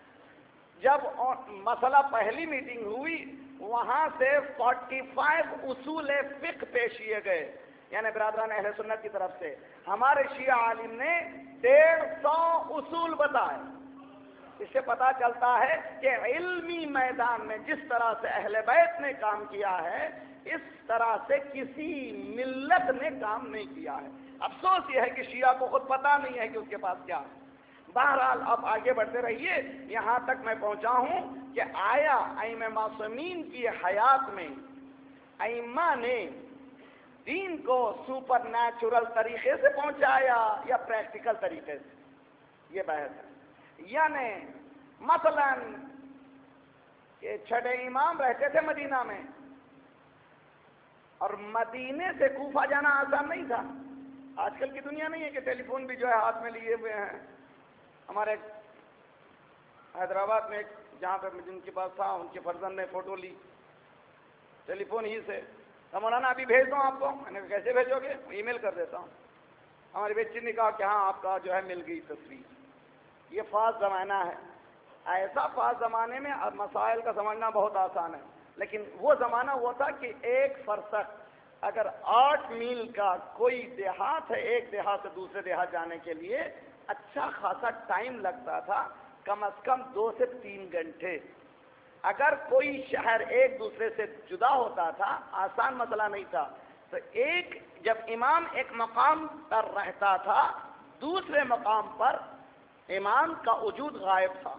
جب مسئلہ پہلی میٹنگ ہوئی وہاں سے فورٹی فائیو اصول فقہ پیش کیے گئے، یعنی برادران اہل سنت کی طرف سے ہمارے شیعہ عالم نے ڈیڑھ سو اصول بتائے۔ اس سے پتا چلتا ہے کہ علمی میدان میں جس طرح سے اہل بیت نے کام کیا ہے اس طرح سے کسی ملت نے کام نہیں کیا ہے۔ افسوس یہ ہے کہ شیعہ کو خود پتا نہیں ہے کہ اس کے پاس کیا ہے۔ بہرحال آپ آگے بڑھتے رہیے، یہاں تک میں پہنچا ہوں کہ آیا ائمہ معصومین کی حیات میں ائمہ نے دین کو سپر نیچرل طریقے سے پہنچایا یا پریکٹیکل طریقے سے، یہ بحث ہے۔ یعنی مثلا کہ چھٹے امام رہتے تھے مدینہ میں، اور مدینے سے کوفہ جانا آسان نہیں تھا۔ آج کل کی دنیا نہیں ہے کہ ٹیلی فون بھی جو ہے ہاتھ میں لیے ہوئے ہیں۔ ہمارے حیدرآباد میں ایک جہاں پہ جن کے پاس تھا ان کے فرزند نے فوٹو لی ٹیلی فون ہی سے، تو مولانا ابھی بھیج دوں آپ کو؟ میں نے کہا کیسے بھیجو گے؟ ای میل کر دیتا ہوں. ہماری بیٹی نے کہا کہ ہاں آپ کا جو ہے مل گئی تصویر. یہ فاسٹ زمانہ ہے. ایسا فاسٹ زمانے میں اب مسائل کا سمجھنا بہت آسان ہے، لیکن وہ زمانہ وہ تھا کہ ایک فرسخ اگر آٹھ میل کا کوئی دیہات ہے، ایک دیہات سے دوسرے دیہات جانے کے لیے اچھا خاصا ٹائم لگتا تھا، کم از کم دو سے تین گھنٹے. اگر کوئی شہر ایک دوسرے سے جدا ہوتا تھا، آسان مسئلہ نہیں تھا. تو ایک جب امام ایک مقام پر رہتا تھا، دوسرے مقام پر امام کا وجود غائب تھا.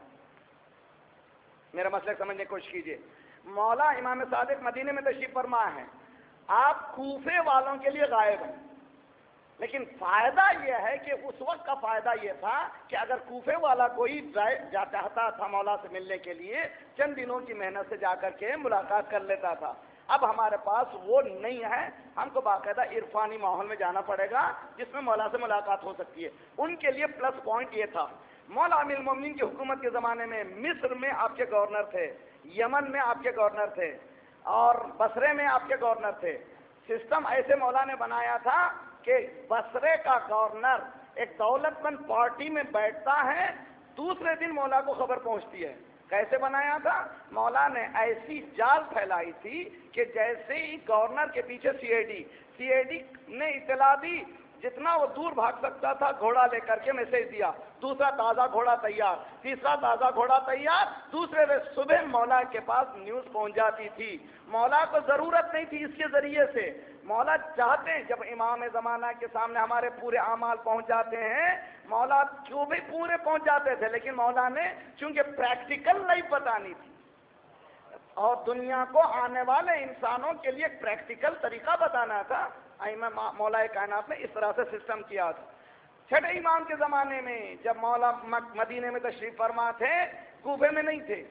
میرا مسئلہ سمجھنے کی کوشش کیجیے. مولا امام صادق مدینے میں تشریف فرما ہے، آپ کوفے والوں کے لیے غائب ہیں، لیکن فائدہ یہ ہے کہ اس وقت کا فائدہ یہ تھا کہ اگر کوفے والا کوئی جا چاہتا تھا مولا سے ملنے کے لیے، چند دنوں کی محنت سے جا کر کے ملاقات کر لیتا تھا. اب ہمارے پاس وہ نہیں ہے، ہم کو باقاعدہ عرفانی ماحول میں جانا پڑے گا جس میں مولا سے ملاقات ہو سکتی ہے. ان کے لیے پلس پوائنٹ یہ تھا، مولا امیر المومنین کی حکومت کے زمانے میں مصر میں آپ کے گورنر تھے، یمن میں آپ کے گورنر تھے، اور بصرے میں آپ کے گورنر تھے. سسٹم ایسے مولا نے بنایا تھا کہ بصرے کا گورنر ایک دولت مند پارٹی میں بیٹھتا ہے، دوسرے دن مولا کو خبر پہنچتی ہے. کیسے بنایا تھا؟ مولا نے ایسی جال پھیلائی تھی کہ جیسے ہی گورنر کے پیچھے سی I D C I D نے اطلاع دی، جتنا وہ دور بھاگ سکتا تھا گھوڑا لے کر کے میسج دیا، دوسرا تازہ گھوڑا تیار، تیسرا تازہ گھوڑا تیار، دوسرے روز صبح مولا کے پاس نیوز پہنچ جاتی تھی. مولا کو ضرورت نہیں تھی اس کے ذریعے سے. مولا چاہتے ہیں جب امام زمانہ کے سامنے ہمارے پورے اعمال پہنچ جاتے ہیں، مولا کیوں بھی پورے پہنچ جاتے تھے، لیکن مولا نے چونکہ پریکٹیکل نہیں بتانی تھی اور دنیا کو آنے والے انسانوں کے لیے پریکٹیکل طریقہ بتانا تھا، مولا کائنات نے اس طرح سے سسٹم کیا تھا. چھٹے امام کے زمانے میں جب مولا مدینے میں تشریف فرما تھے، کوفے میں نہیں تھے.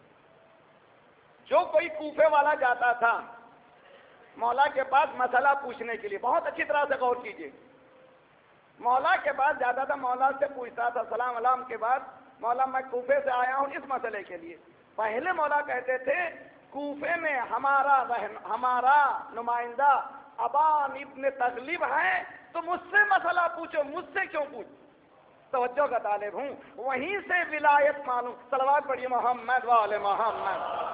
جو کوئی کوفے والا جاتا تھا مولا کے پاس مسئلہ پوچھنے کے لیے، بہت اچھی طرح سے غور کیجیے، مولا کے پاس جاتا تھا، مولا سے پوچھتا تھا سلام علام کے بعد، مولا میں کوفے سے آیا ہوں اس مسئلے کے لیے. پہلے مولا کہتے تھے کوفے میں ہمارا ہمارا نمائندہ ابان ابن تغلب ہے، تو مجھ سے مسئلہ پوچھو، مجھ سے کیوں پوچھ؟ توجہ کا طالب ہوں، وہیں سے ولایت معلوم. صلوات پڑھیے محمد وآل محمد.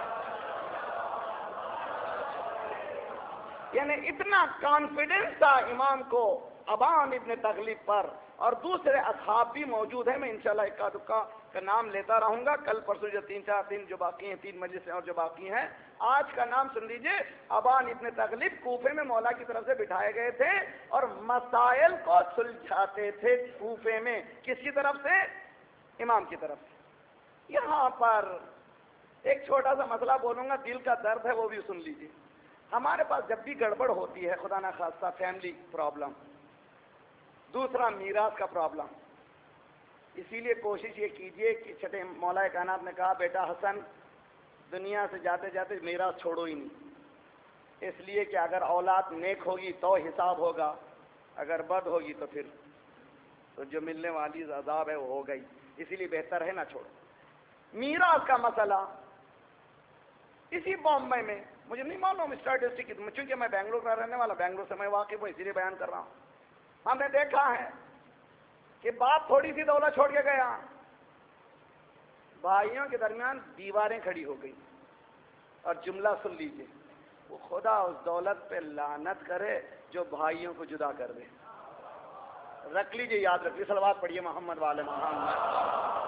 یعنی اتنا کانفیڈنس تھا امام کو ابان ابن تغلب پر، اور دوسرے اصحاب بھی موجود ہیں. میں انشاءاللہ اکا دکا کا نام لیتا رہوں گا، کل پرسوں جو تین چار دن جو باقی ہیں، تین مجلس اور جو باقی ہیں، آج کا نام سن لیجئے. ابان ابن تغلب کوفے میں مولا کی طرف سے بٹھائے گئے تھے اور مسائل کو سلجھاتے تھے کوفے میں. کس کی طرف سے؟ امام کی طرف سے. یہاں پر ایک چھوٹا سا مسئلہ بولوں گا، دل کا درد ہے، وہ بھی سن لیجئے. ہمارے پاس جب بھی گڑبڑ ہوتی ہے، خدا نہ خواستہ فیملی پرابلم، دوسرا میراث کا پرابلم، اسی لیے کوشش یہ کیجئے کہ چھٹے مولا کائنات نے کہا بیٹا حسن دنیا سے جاتے جاتے میراث چھوڑو ہی نہیں، اس لیے کہ اگر اولاد نیک ہوگی تو حساب ہوگا، اگر بد ہوگی تو پھر تو جو ملنے والی عذاب ہے وہ ہو گئی، اسی لیے بہتر ہے نہ چھوڑو. میراث کا مسئلہ اسی بامبے میں، مجھے نہیں معلوم اسٹار ڈسٹرکٹ، چونکہ میں بنگلور کا رہنے والا، بنگلور سے میں واقف ہوں، اسی لیے بیان کر رہا ہوں. ہم نے دیکھا ہے کہ باپ تھوڑی سی دولت چھوڑ کے گیا، بھائیوں کے درمیان دیواریں کھڑی ہو گئی، اور جملہ سن لیجئے، وہ خدا اس دولت پہ لعنت کرے جو بھائیوں کو جدا کر دے. رکھ لیجئے، یاد رکھیے. صلوات پڑھیے محمد والے محمد.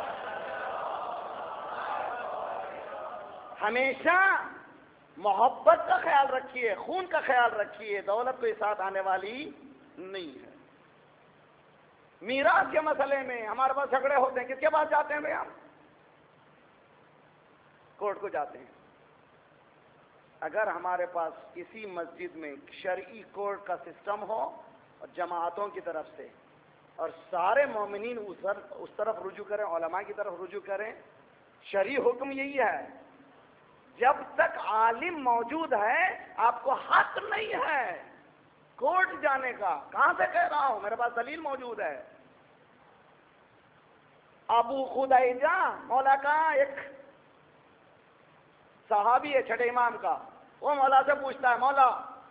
ہمیشہ محبت کا خیال رکھیے، خون کا خیال رکھیے، دولت کوئی ساتھ آنے والی نہیں ہے. میراث کے مسئلے میں ہمارے پاس جھگڑے ہوتے ہیں، کس کے پاس جاتے ہیں بھائی؟ ہم کورٹ کو جاتے ہیں. اگر ہمارے پاس کسی مسجد میں شرعی کورٹ کا سسٹم ہو اور جماعتوں کی طرف سے، اور سارے مومنین اس طرف رجوع کریں، علماء کی طرف رجوع کریں، شرعی حکم یہی ہے، جب تک عالم موجود ہے آپ کو حق نہیں ہے کورٹ جانے کا. کہاں سے کہہ رہا ہوں؟ میرے پاس دلیل موجود ہے. ابو خدیجہ مولا کا ایک صحابی ہے چھٹے امام کا، وہ مولا سے پوچھتا ہے مولا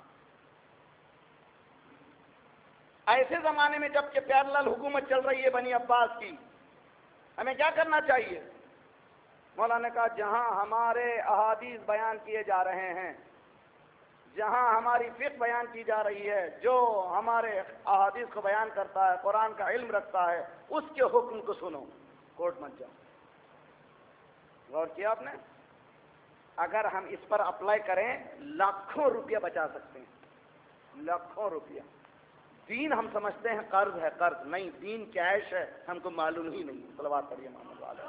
ایسے زمانے میں جب کہ پیرلل حکومت چل رہی ہے بنی عباس کی، ہمیں کیا کرنا چاہیے؟ مولا نے کہا جہاں ہمارے احادیث بیان کیے جا رہے ہیں، جہاں ہماری فقہ بیان کی جا رہی ہے، جو ہمارے احادیث کو بیان کرتا ہے، قرآن کا علم رکھتا ہے، اس کے حکم کو سنو، کورٹ مت جاؤ۔ غور کیا آپ نے؟ اگر ہم اس پر اپلائی کریں لاکھوں روپیہ بچا سکتے ہیں، لاکھوں روپیہ۔ دین ہم سمجھتے ہیں قرض ہے، قرض نہیں، دین کیش ہے، ہم کو معلوم ہی نہیں۔ صلوات پڑھیے محمد والے۔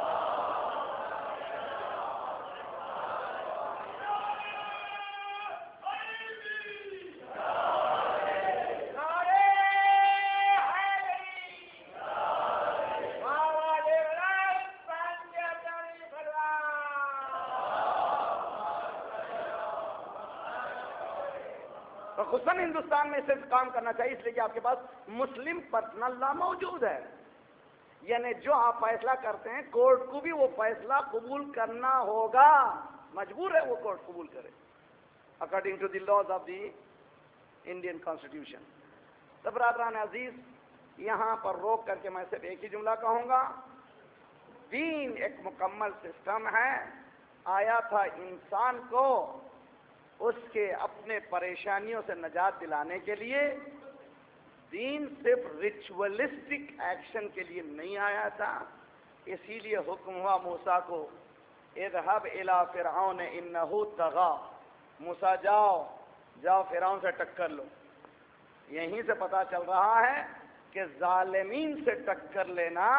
تو خصوصاً ہندوستان میں اسے کام کرنا چاہیے، اس لیے کہ آپ کے پاس مسلم پرسنل لا موجود ہے، یعنی جو آپ فیصلہ کرتے ہیں کورٹ کو بھی وہ فیصلہ قبول کرنا ہوگا، مجبور ہے وہ کورٹ قبول کرے according to the laws of the Indian constitution. تو برادران عزیز، یہاں پر روک کر کے میں صرف ایک ہی جملہ کہوں گا، دین ایک مکمل سسٹم ہے، آیا تھا انسان کو اس کے اپنے پریشانیوں سے نجات دلانے کے لیے، دین صرف ریچولسٹک ایکشن کے لیے نہیں آیا تھا۔ اسی لیے حکم ہوا موسیٰ کو، اذهب الى فرعون انه طغى، موسیٰ جاؤ جاؤ فرعون سے ٹکر لو۔ یہیں سے پتا چل رہا ہے کہ ظالمین سے ٹکر لینا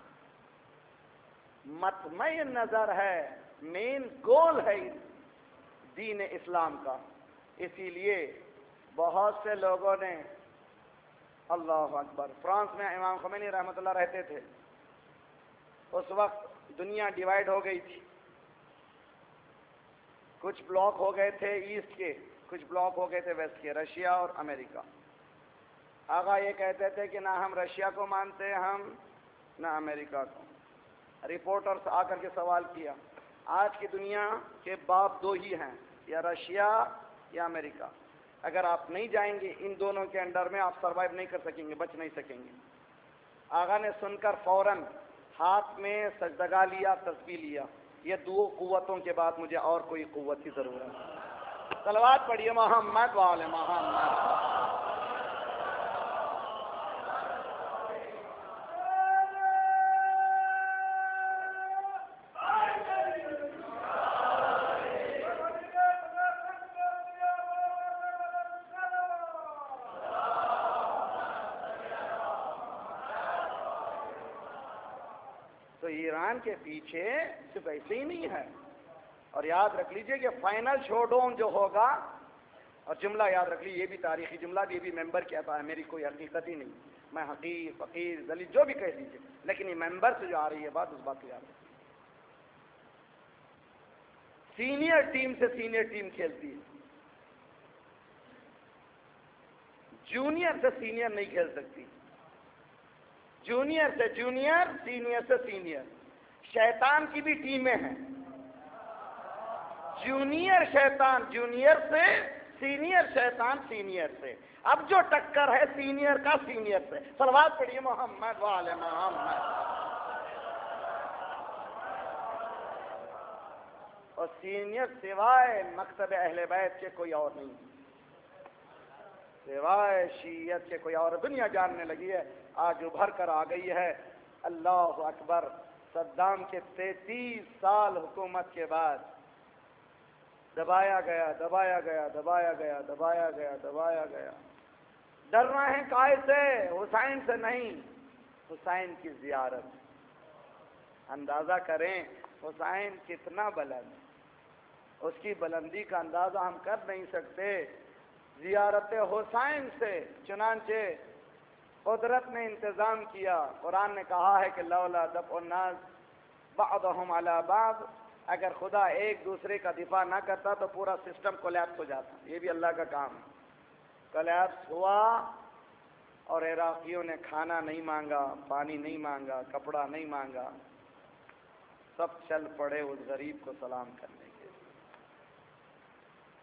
مطمع نظر ہے، مین گول ہے دین اسلام کا۔ اسی لیے بہت سے لوگوں نے، اللہ اکبر، فرانس میں امام خمینی رحمۃ اللہ رہتے تھے، اس وقت دنیا ڈیوائیڈ ہو گئی تھی، کچھ بلاک ہو گئے تھے ایسٹ کے، کچھ بلاک ہو گئے تھے ویسٹ کے، رشیا اور امریکہ۔ آغا یہ کہتے تھے کہ نہ ہم رشیا کو مانتے ہم نہ امریکہ کو۔ رپورٹرز آ کر کے سوال کیا، آج کی دنیا کے باپ دو ہی ہیں، یا رشیا یا امریکہ، اگر آپ نہیں جائیں گے ان دونوں کے انڈر میں آپ سروائیو نہیں کر سکیں گے، بچ نہیں سکیں گے۔ آغا نے سن کر فوراً ہاتھ میں سجدگاہ لیا، تسبیح لیا، یہ دو قوتوں کے بعد مجھے اور کوئی قوت کی ضرورت ہے۔ صلوات پڑھیے محمد وآل محمد۔ تو ایران کے پیچھے صرف ایسے ہی نہیں ہے، اور یاد رکھ لیجئے کہ فائنل شو ڈاؤن جو ہوگا، اور جملہ یاد رکھ لیجیے، یہ بھی تاریخی جملہ، یہ بھی ممبر کہتا ہے، میری کوئی حقیقت ہی نہیں، میں حقیر فقیر ذلیل جو بھی کہہ دیجئے، لیکن یہ ممبر سے جو آ رہی ہے بات، اس بات کو یاد رکھیے۔ سینئر ٹیم سے سینئر ٹیم کھیلتی ہے، جونیئر سے سینئر نہیں کھیل سکتی، جونیئر سے جونیئر، سینئر سے سینئر۔ شیطان کی بھی ٹیمیں ہیں، جونیئر شیطان جونیئر سے، سینئر شیطان سینئر سے۔ اب جو ٹکر ہے سینئر کا سینئر سے۔ صلوات پڑھیے محمد وآل محمد۔ اور سینئر سوائے مکتب اہل بیت کے کوئی اور نہیں، سوائے شیعت کے کوئی اور۔ دنیا جاننے لگی ہے، آج ابھر کر آ گئی ہے، اللہ اکبر۔ صدام کے تینتیس سال حکومت کے بعد دبایا گیا دبایا گیا دبایا گیا دبایا گیا دبایا گیا۔ ڈر رہے ہیں قائد سے، حسین سے نہیں، حسین کی زیارت۔ اندازہ کریں حسین کتنا بلند، اس کی بلندی کا اندازہ ہم کر نہیں سکتے۔ زیارت حسین سے چنانچہ قدرت نے انتظام کیا۔ قرآن نے کہا ہے کہ لولا دفع الناس بعضهم علی بعض، اگر خدا ایک دوسرے کا دفاع نہ کرتا تو پورا سسٹم کولیپس ہو جاتا۔ یہ بھی اللہ کا کام ہے۔ کولیپس ہوا اور عراقیوں نے کھانا نہیں مانگا، پانی نہیں مانگا، کپڑا نہیں مانگا، سب چل پڑے اس غریب کو سلام کرنے کے۔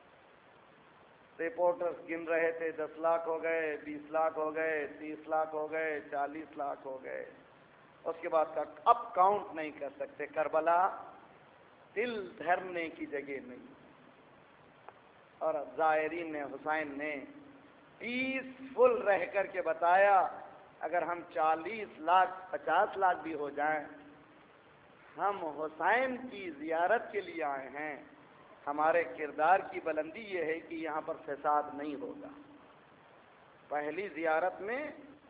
رپورٹرز گن رہے تھے، دس لاکھ ہو گئے، بیس لاکھ ہو گئے، تیس لاکھ ہو گئے، چالیس لاکھ ہو گئے۔ اس کے بعد کا اب کاؤنٹ نہیں کر سکتے۔ کربلا دل دھرنے کی جگہ نہیں، اور زائرین نے، حسین نے پیسفل رہ کر کے بتایا اگر ہم چالیس لاکھ پچاس لاکھ بھی ہو جائیں، ہم حسین کی زیارت کے لیے آئے ہیں۔ ہمارے کردار کی بلندی یہ ہے کہ یہاں پر فساد نہیں ہوگا۔ پہلی زیارت میں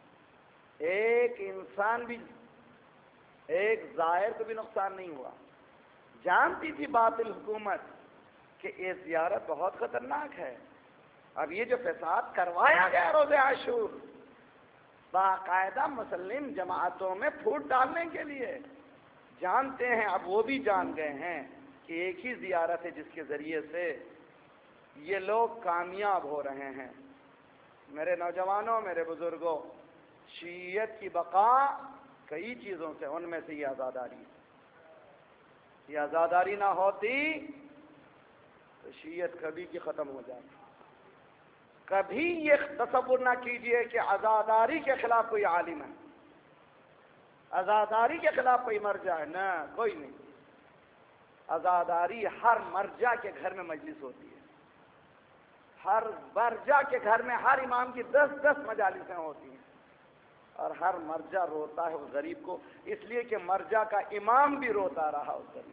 ایک انسان بھی، ایک زائر کو بھی نقصان نہیں ہوا۔ جانتی تھی باطل حکومت کہ یہ زیارت بہت خطرناک ہے۔ اب یہ جو فساد کروایا گیا روز عاشور باقاعدہ مسلم جماعتوں میں پھوٹ ڈالنے کے لیے، جانتے ہیں، اب وہ بھی جان گئے ہیں کہ ایک ہی زیارت ہے جس کے ذریعے سے یہ لوگ کامیاب ہو رہے ہیں۔ میرے نوجوانوں، میرے بزرگوں، شیعیت کی بقا کئی چیزوں سے، ان میں سے یہ عزاداری ہے۔ یہ عزاداری نہ ہوتی تو شیعت کبھی کی ختم ہو جاتی۔ کبھی یہ تصور نہ کیجئے کہ عزاداری کے خلاف کوئی عالم ہے، عزاداری کے خلاف کوئی مرجع ہے، نہ، کوئی نہیں۔ عزاداری ہر مرجع کے گھر میں مجلس ہوتی ہے، ہر مرجع کے گھر میں ہر امام کی دس دس مجالسیں ہوتی ہیں، اور ہر مرجع روتا ہے اس غریب کو، اس لیے کہ مرجع کا امام بھی روتا رہا اس غریب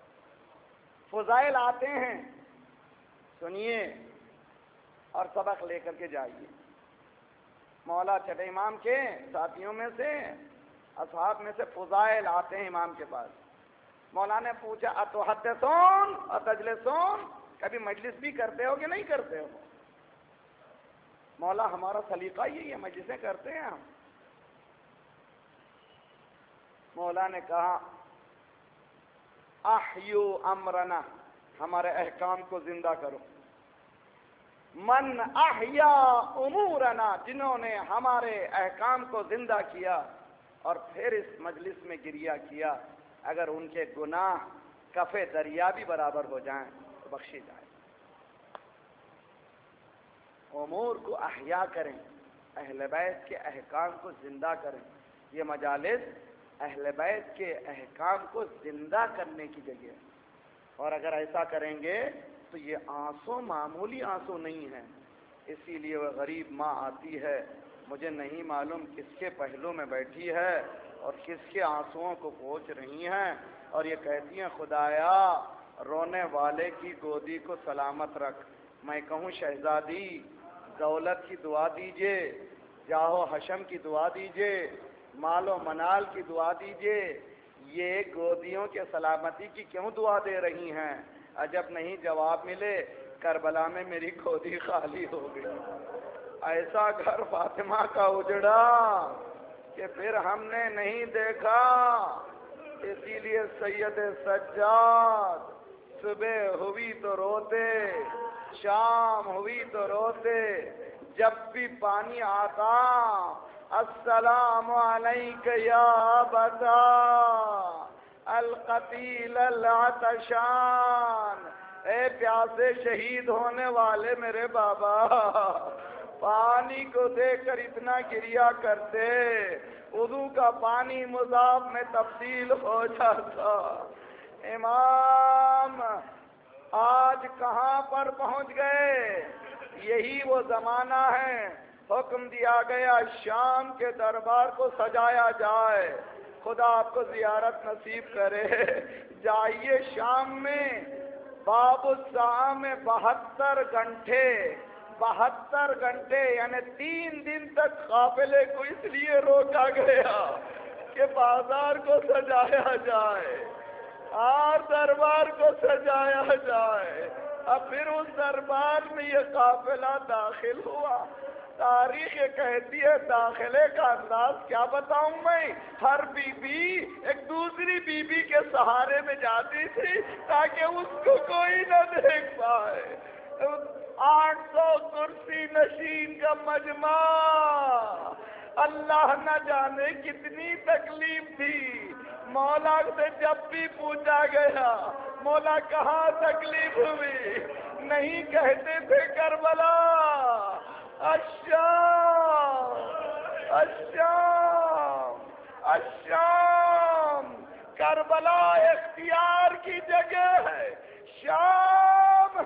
کو۔ فضائل آتے ہیں، سنیے اور سبق لے کر کے جائیے۔ مولا چھٹے امام کے ساتھیوں میں سے، اصحاب میں سے فضائل آتے ہیں امام کے پاس۔ مولا نے پوچھا اتحدثون اتجلسون، کبھی مجلس بھی کرتے ہو کہ نہیں کرتے ہو؟ مولا ہمارا سلیقہ یہی ہے، مجلسیں کرتے ہیں ہم۔ مولا نے کہا احیو امرنا، ہمارے احکام کو زندہ کرو۔ من احیا امورنا، جنہوں نے ہمارے احکام کو زندہ کیا اور پھر اس مجلس میں گریہ کیا، اگر ان کے گناہ کف دریا بھی برابر ہو جائیں تو بخشی جائے۔ امور کو احیا کریں، اہل بیت کے احکام کو زندہ کریں۔ یہ مجالس اہل بیت کے احکام کو زندہ کرنے کی جگہ ہے، اور اگر ایسا کریں گے تو یہ آنسو معمولی آنسو نہیں ہے۔ اسی لیے وہ غریب ماں آتی ہے، مجھے نہیں معلوم کس کے پہلو میں بیٹھی ہے اور کس کے آنسوؤں کو پوچھ رہی ہیں، اور یہ کہتی ہیں خدایا رونے والے کی گودی کو سلامت رکھ۔ میں کہوں شہزادی دولت کی دعا دیجئے، جاہ و حشم کی دعا دیجئے، مال و منال کی دعا دیجئے، یہ گودیوں کے سلامتی کی کیوں دعا دے رہی ہیں؟ عجب نہیں جواب ملے، کربلا میں میری گودی خالی ہو گئی۔ ایسا گھر فاطمہ کا اجڑا کہ پھر ہم نے نہیں دیکھا۔ اسی لیے سید سجاد صبح ہوئی تو روتے، شام ہوئی تو روتے، جب بھی پانی آتا السلام علیک یا ابتا القتیل العطشان، اے پیاسے شہید ہونے والے میرے بابا، پانی کو دیکھ کر اتنا گریہ کرتے، وضو کا پانی مذاب میں تبدیل ہو جاتا۔ امام آج کہاں پر پہنچ گئے؟ یہی وہ زمانہ ہے، حکم دیا گیا شام کے دربار کو سجایا جائے۔ خدا آپ کو زیارت نصیب کرے، جائیے شام میں باب الساعہ میں بہتر گھنٹے بہتر گھنٹے یعنی تین دن تک قافلے کو اس لیے روکا گیا کہ بازار کو سجایا جائے اور دربار کو سجایا جائے۔ اب پھر اس دربار میں یہ قافلہ داخل ہوا۔ تاریخ یہ کہتی ہے داخلے کا انداز کیا بتاؤں میں، ہر بی بی ایک دوسری بی بی کے سہارے میں جاتی تھی تاکہ اس کو کوئی نہ دیکھ پائے۔ آٹھ سو کرسی نشین کا مجمع، اللہ نہ جانے کتنی تکلیف تھی۔ مولا سے جب بھی پوچھا گیا مولا کہاں تکلیف ہوئی؟ نہیں کہتے تھے کربلا، الشام الشام الشام، کربلا اختیار کی جگہ ہے، شام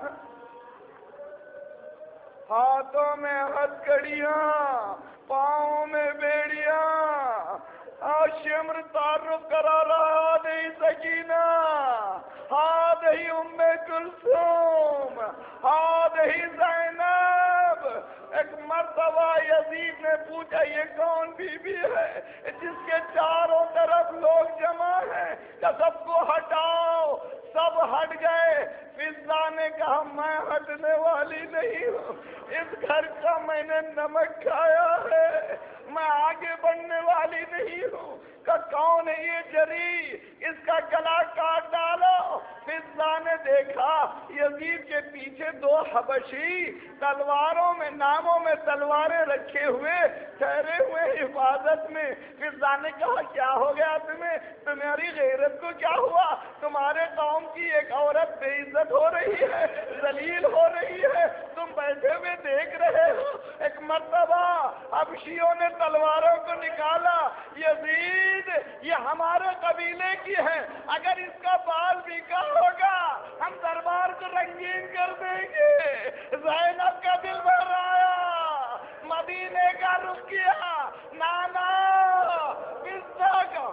ہاتھوں میں ہتھکڑیاں، پاؤں میں بیڑیاں، شمر تعارف کرا رہا نہیں سکینہ، ہاتھ ہی ام کلثوم، ہاتھ ہی زینب۔ ایک مرتبہ یزید نے پوچھا یہ کون بی بی ہے جس کے چاروں طرف لوگ جمع ہیں، کہ سب کو ہٹاؤ، سب ہٹ گئے۔ فضا نے کہا میں ہٹنے والی نہیں ہوں، اس گھر کا میں نے نمک کھایا ہے، میں آگے بڑھنے والی نہیں ہوں۔ کہ کون ہے یہ جری، اس کا گلا کاٹ ڈالو۔ فضا نے دیکھا یزید کے پیچھے دو حبشی تلواروں میں، ناموں میں تلواریں رکھے ہوئے ٹھہرے ہوئے حفاظت میں۔ فضا نے کہا کیا ہو گیا تمہیں، تمہاری غیرت کو کیا ہوا؟ تمہارے قوم کی ایک عورت بے عزت ہو رہی ہے، ذلیل ہو رہی ہے، تم بیٹھے ہوئے دیکھ رہے ہو۔ ایک مرتبہ حبشیوں نے تلواروں کو نکالا، یزید یہ ہمارے قبیلے کی ہے، اگر اس کا بال بیکا ہوگا ہم دربار کو رنگین کر دیں گے۔ زینب کا دل بھر آیا، مدینے کا رخ کیا، نانا فضا کا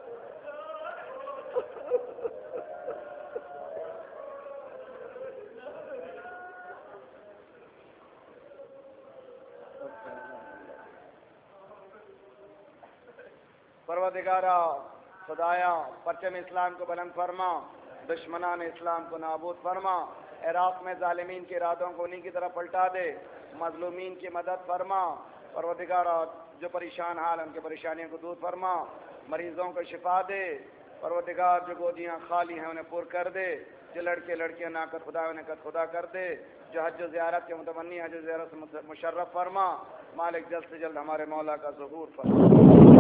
پروردگارا خدایا پرچم اسلام کو بلند فرما، دشمنان اسلام کو نابود فرما، عراق میں ظالمین کے ارادوں کو انہی کی طرف پلٹا دے، مظلومین کی مدد فرما۔ پروردگارا جو پریشان حال ان کے پریشانیوں کو دور فرما، مریضوں کو شفا دے۔ پروردگار جو گودیاں خالی ہیں انہیں پر کر دے، جو لڑکے لڑکیاں ناقد خدا انہیں قد خدا کر دے، جو حج و زیارت کے متمنی حج و زیارت سے مشرف فرما۔ مالک جلد سے جلد ہمارے مولا کا ظہور فرما۔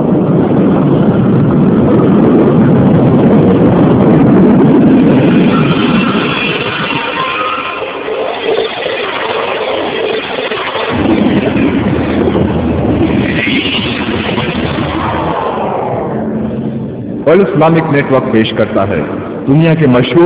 ورلڈ اسلامک نیٹ ورک پیش کرتا ہے دنیا کے مشہور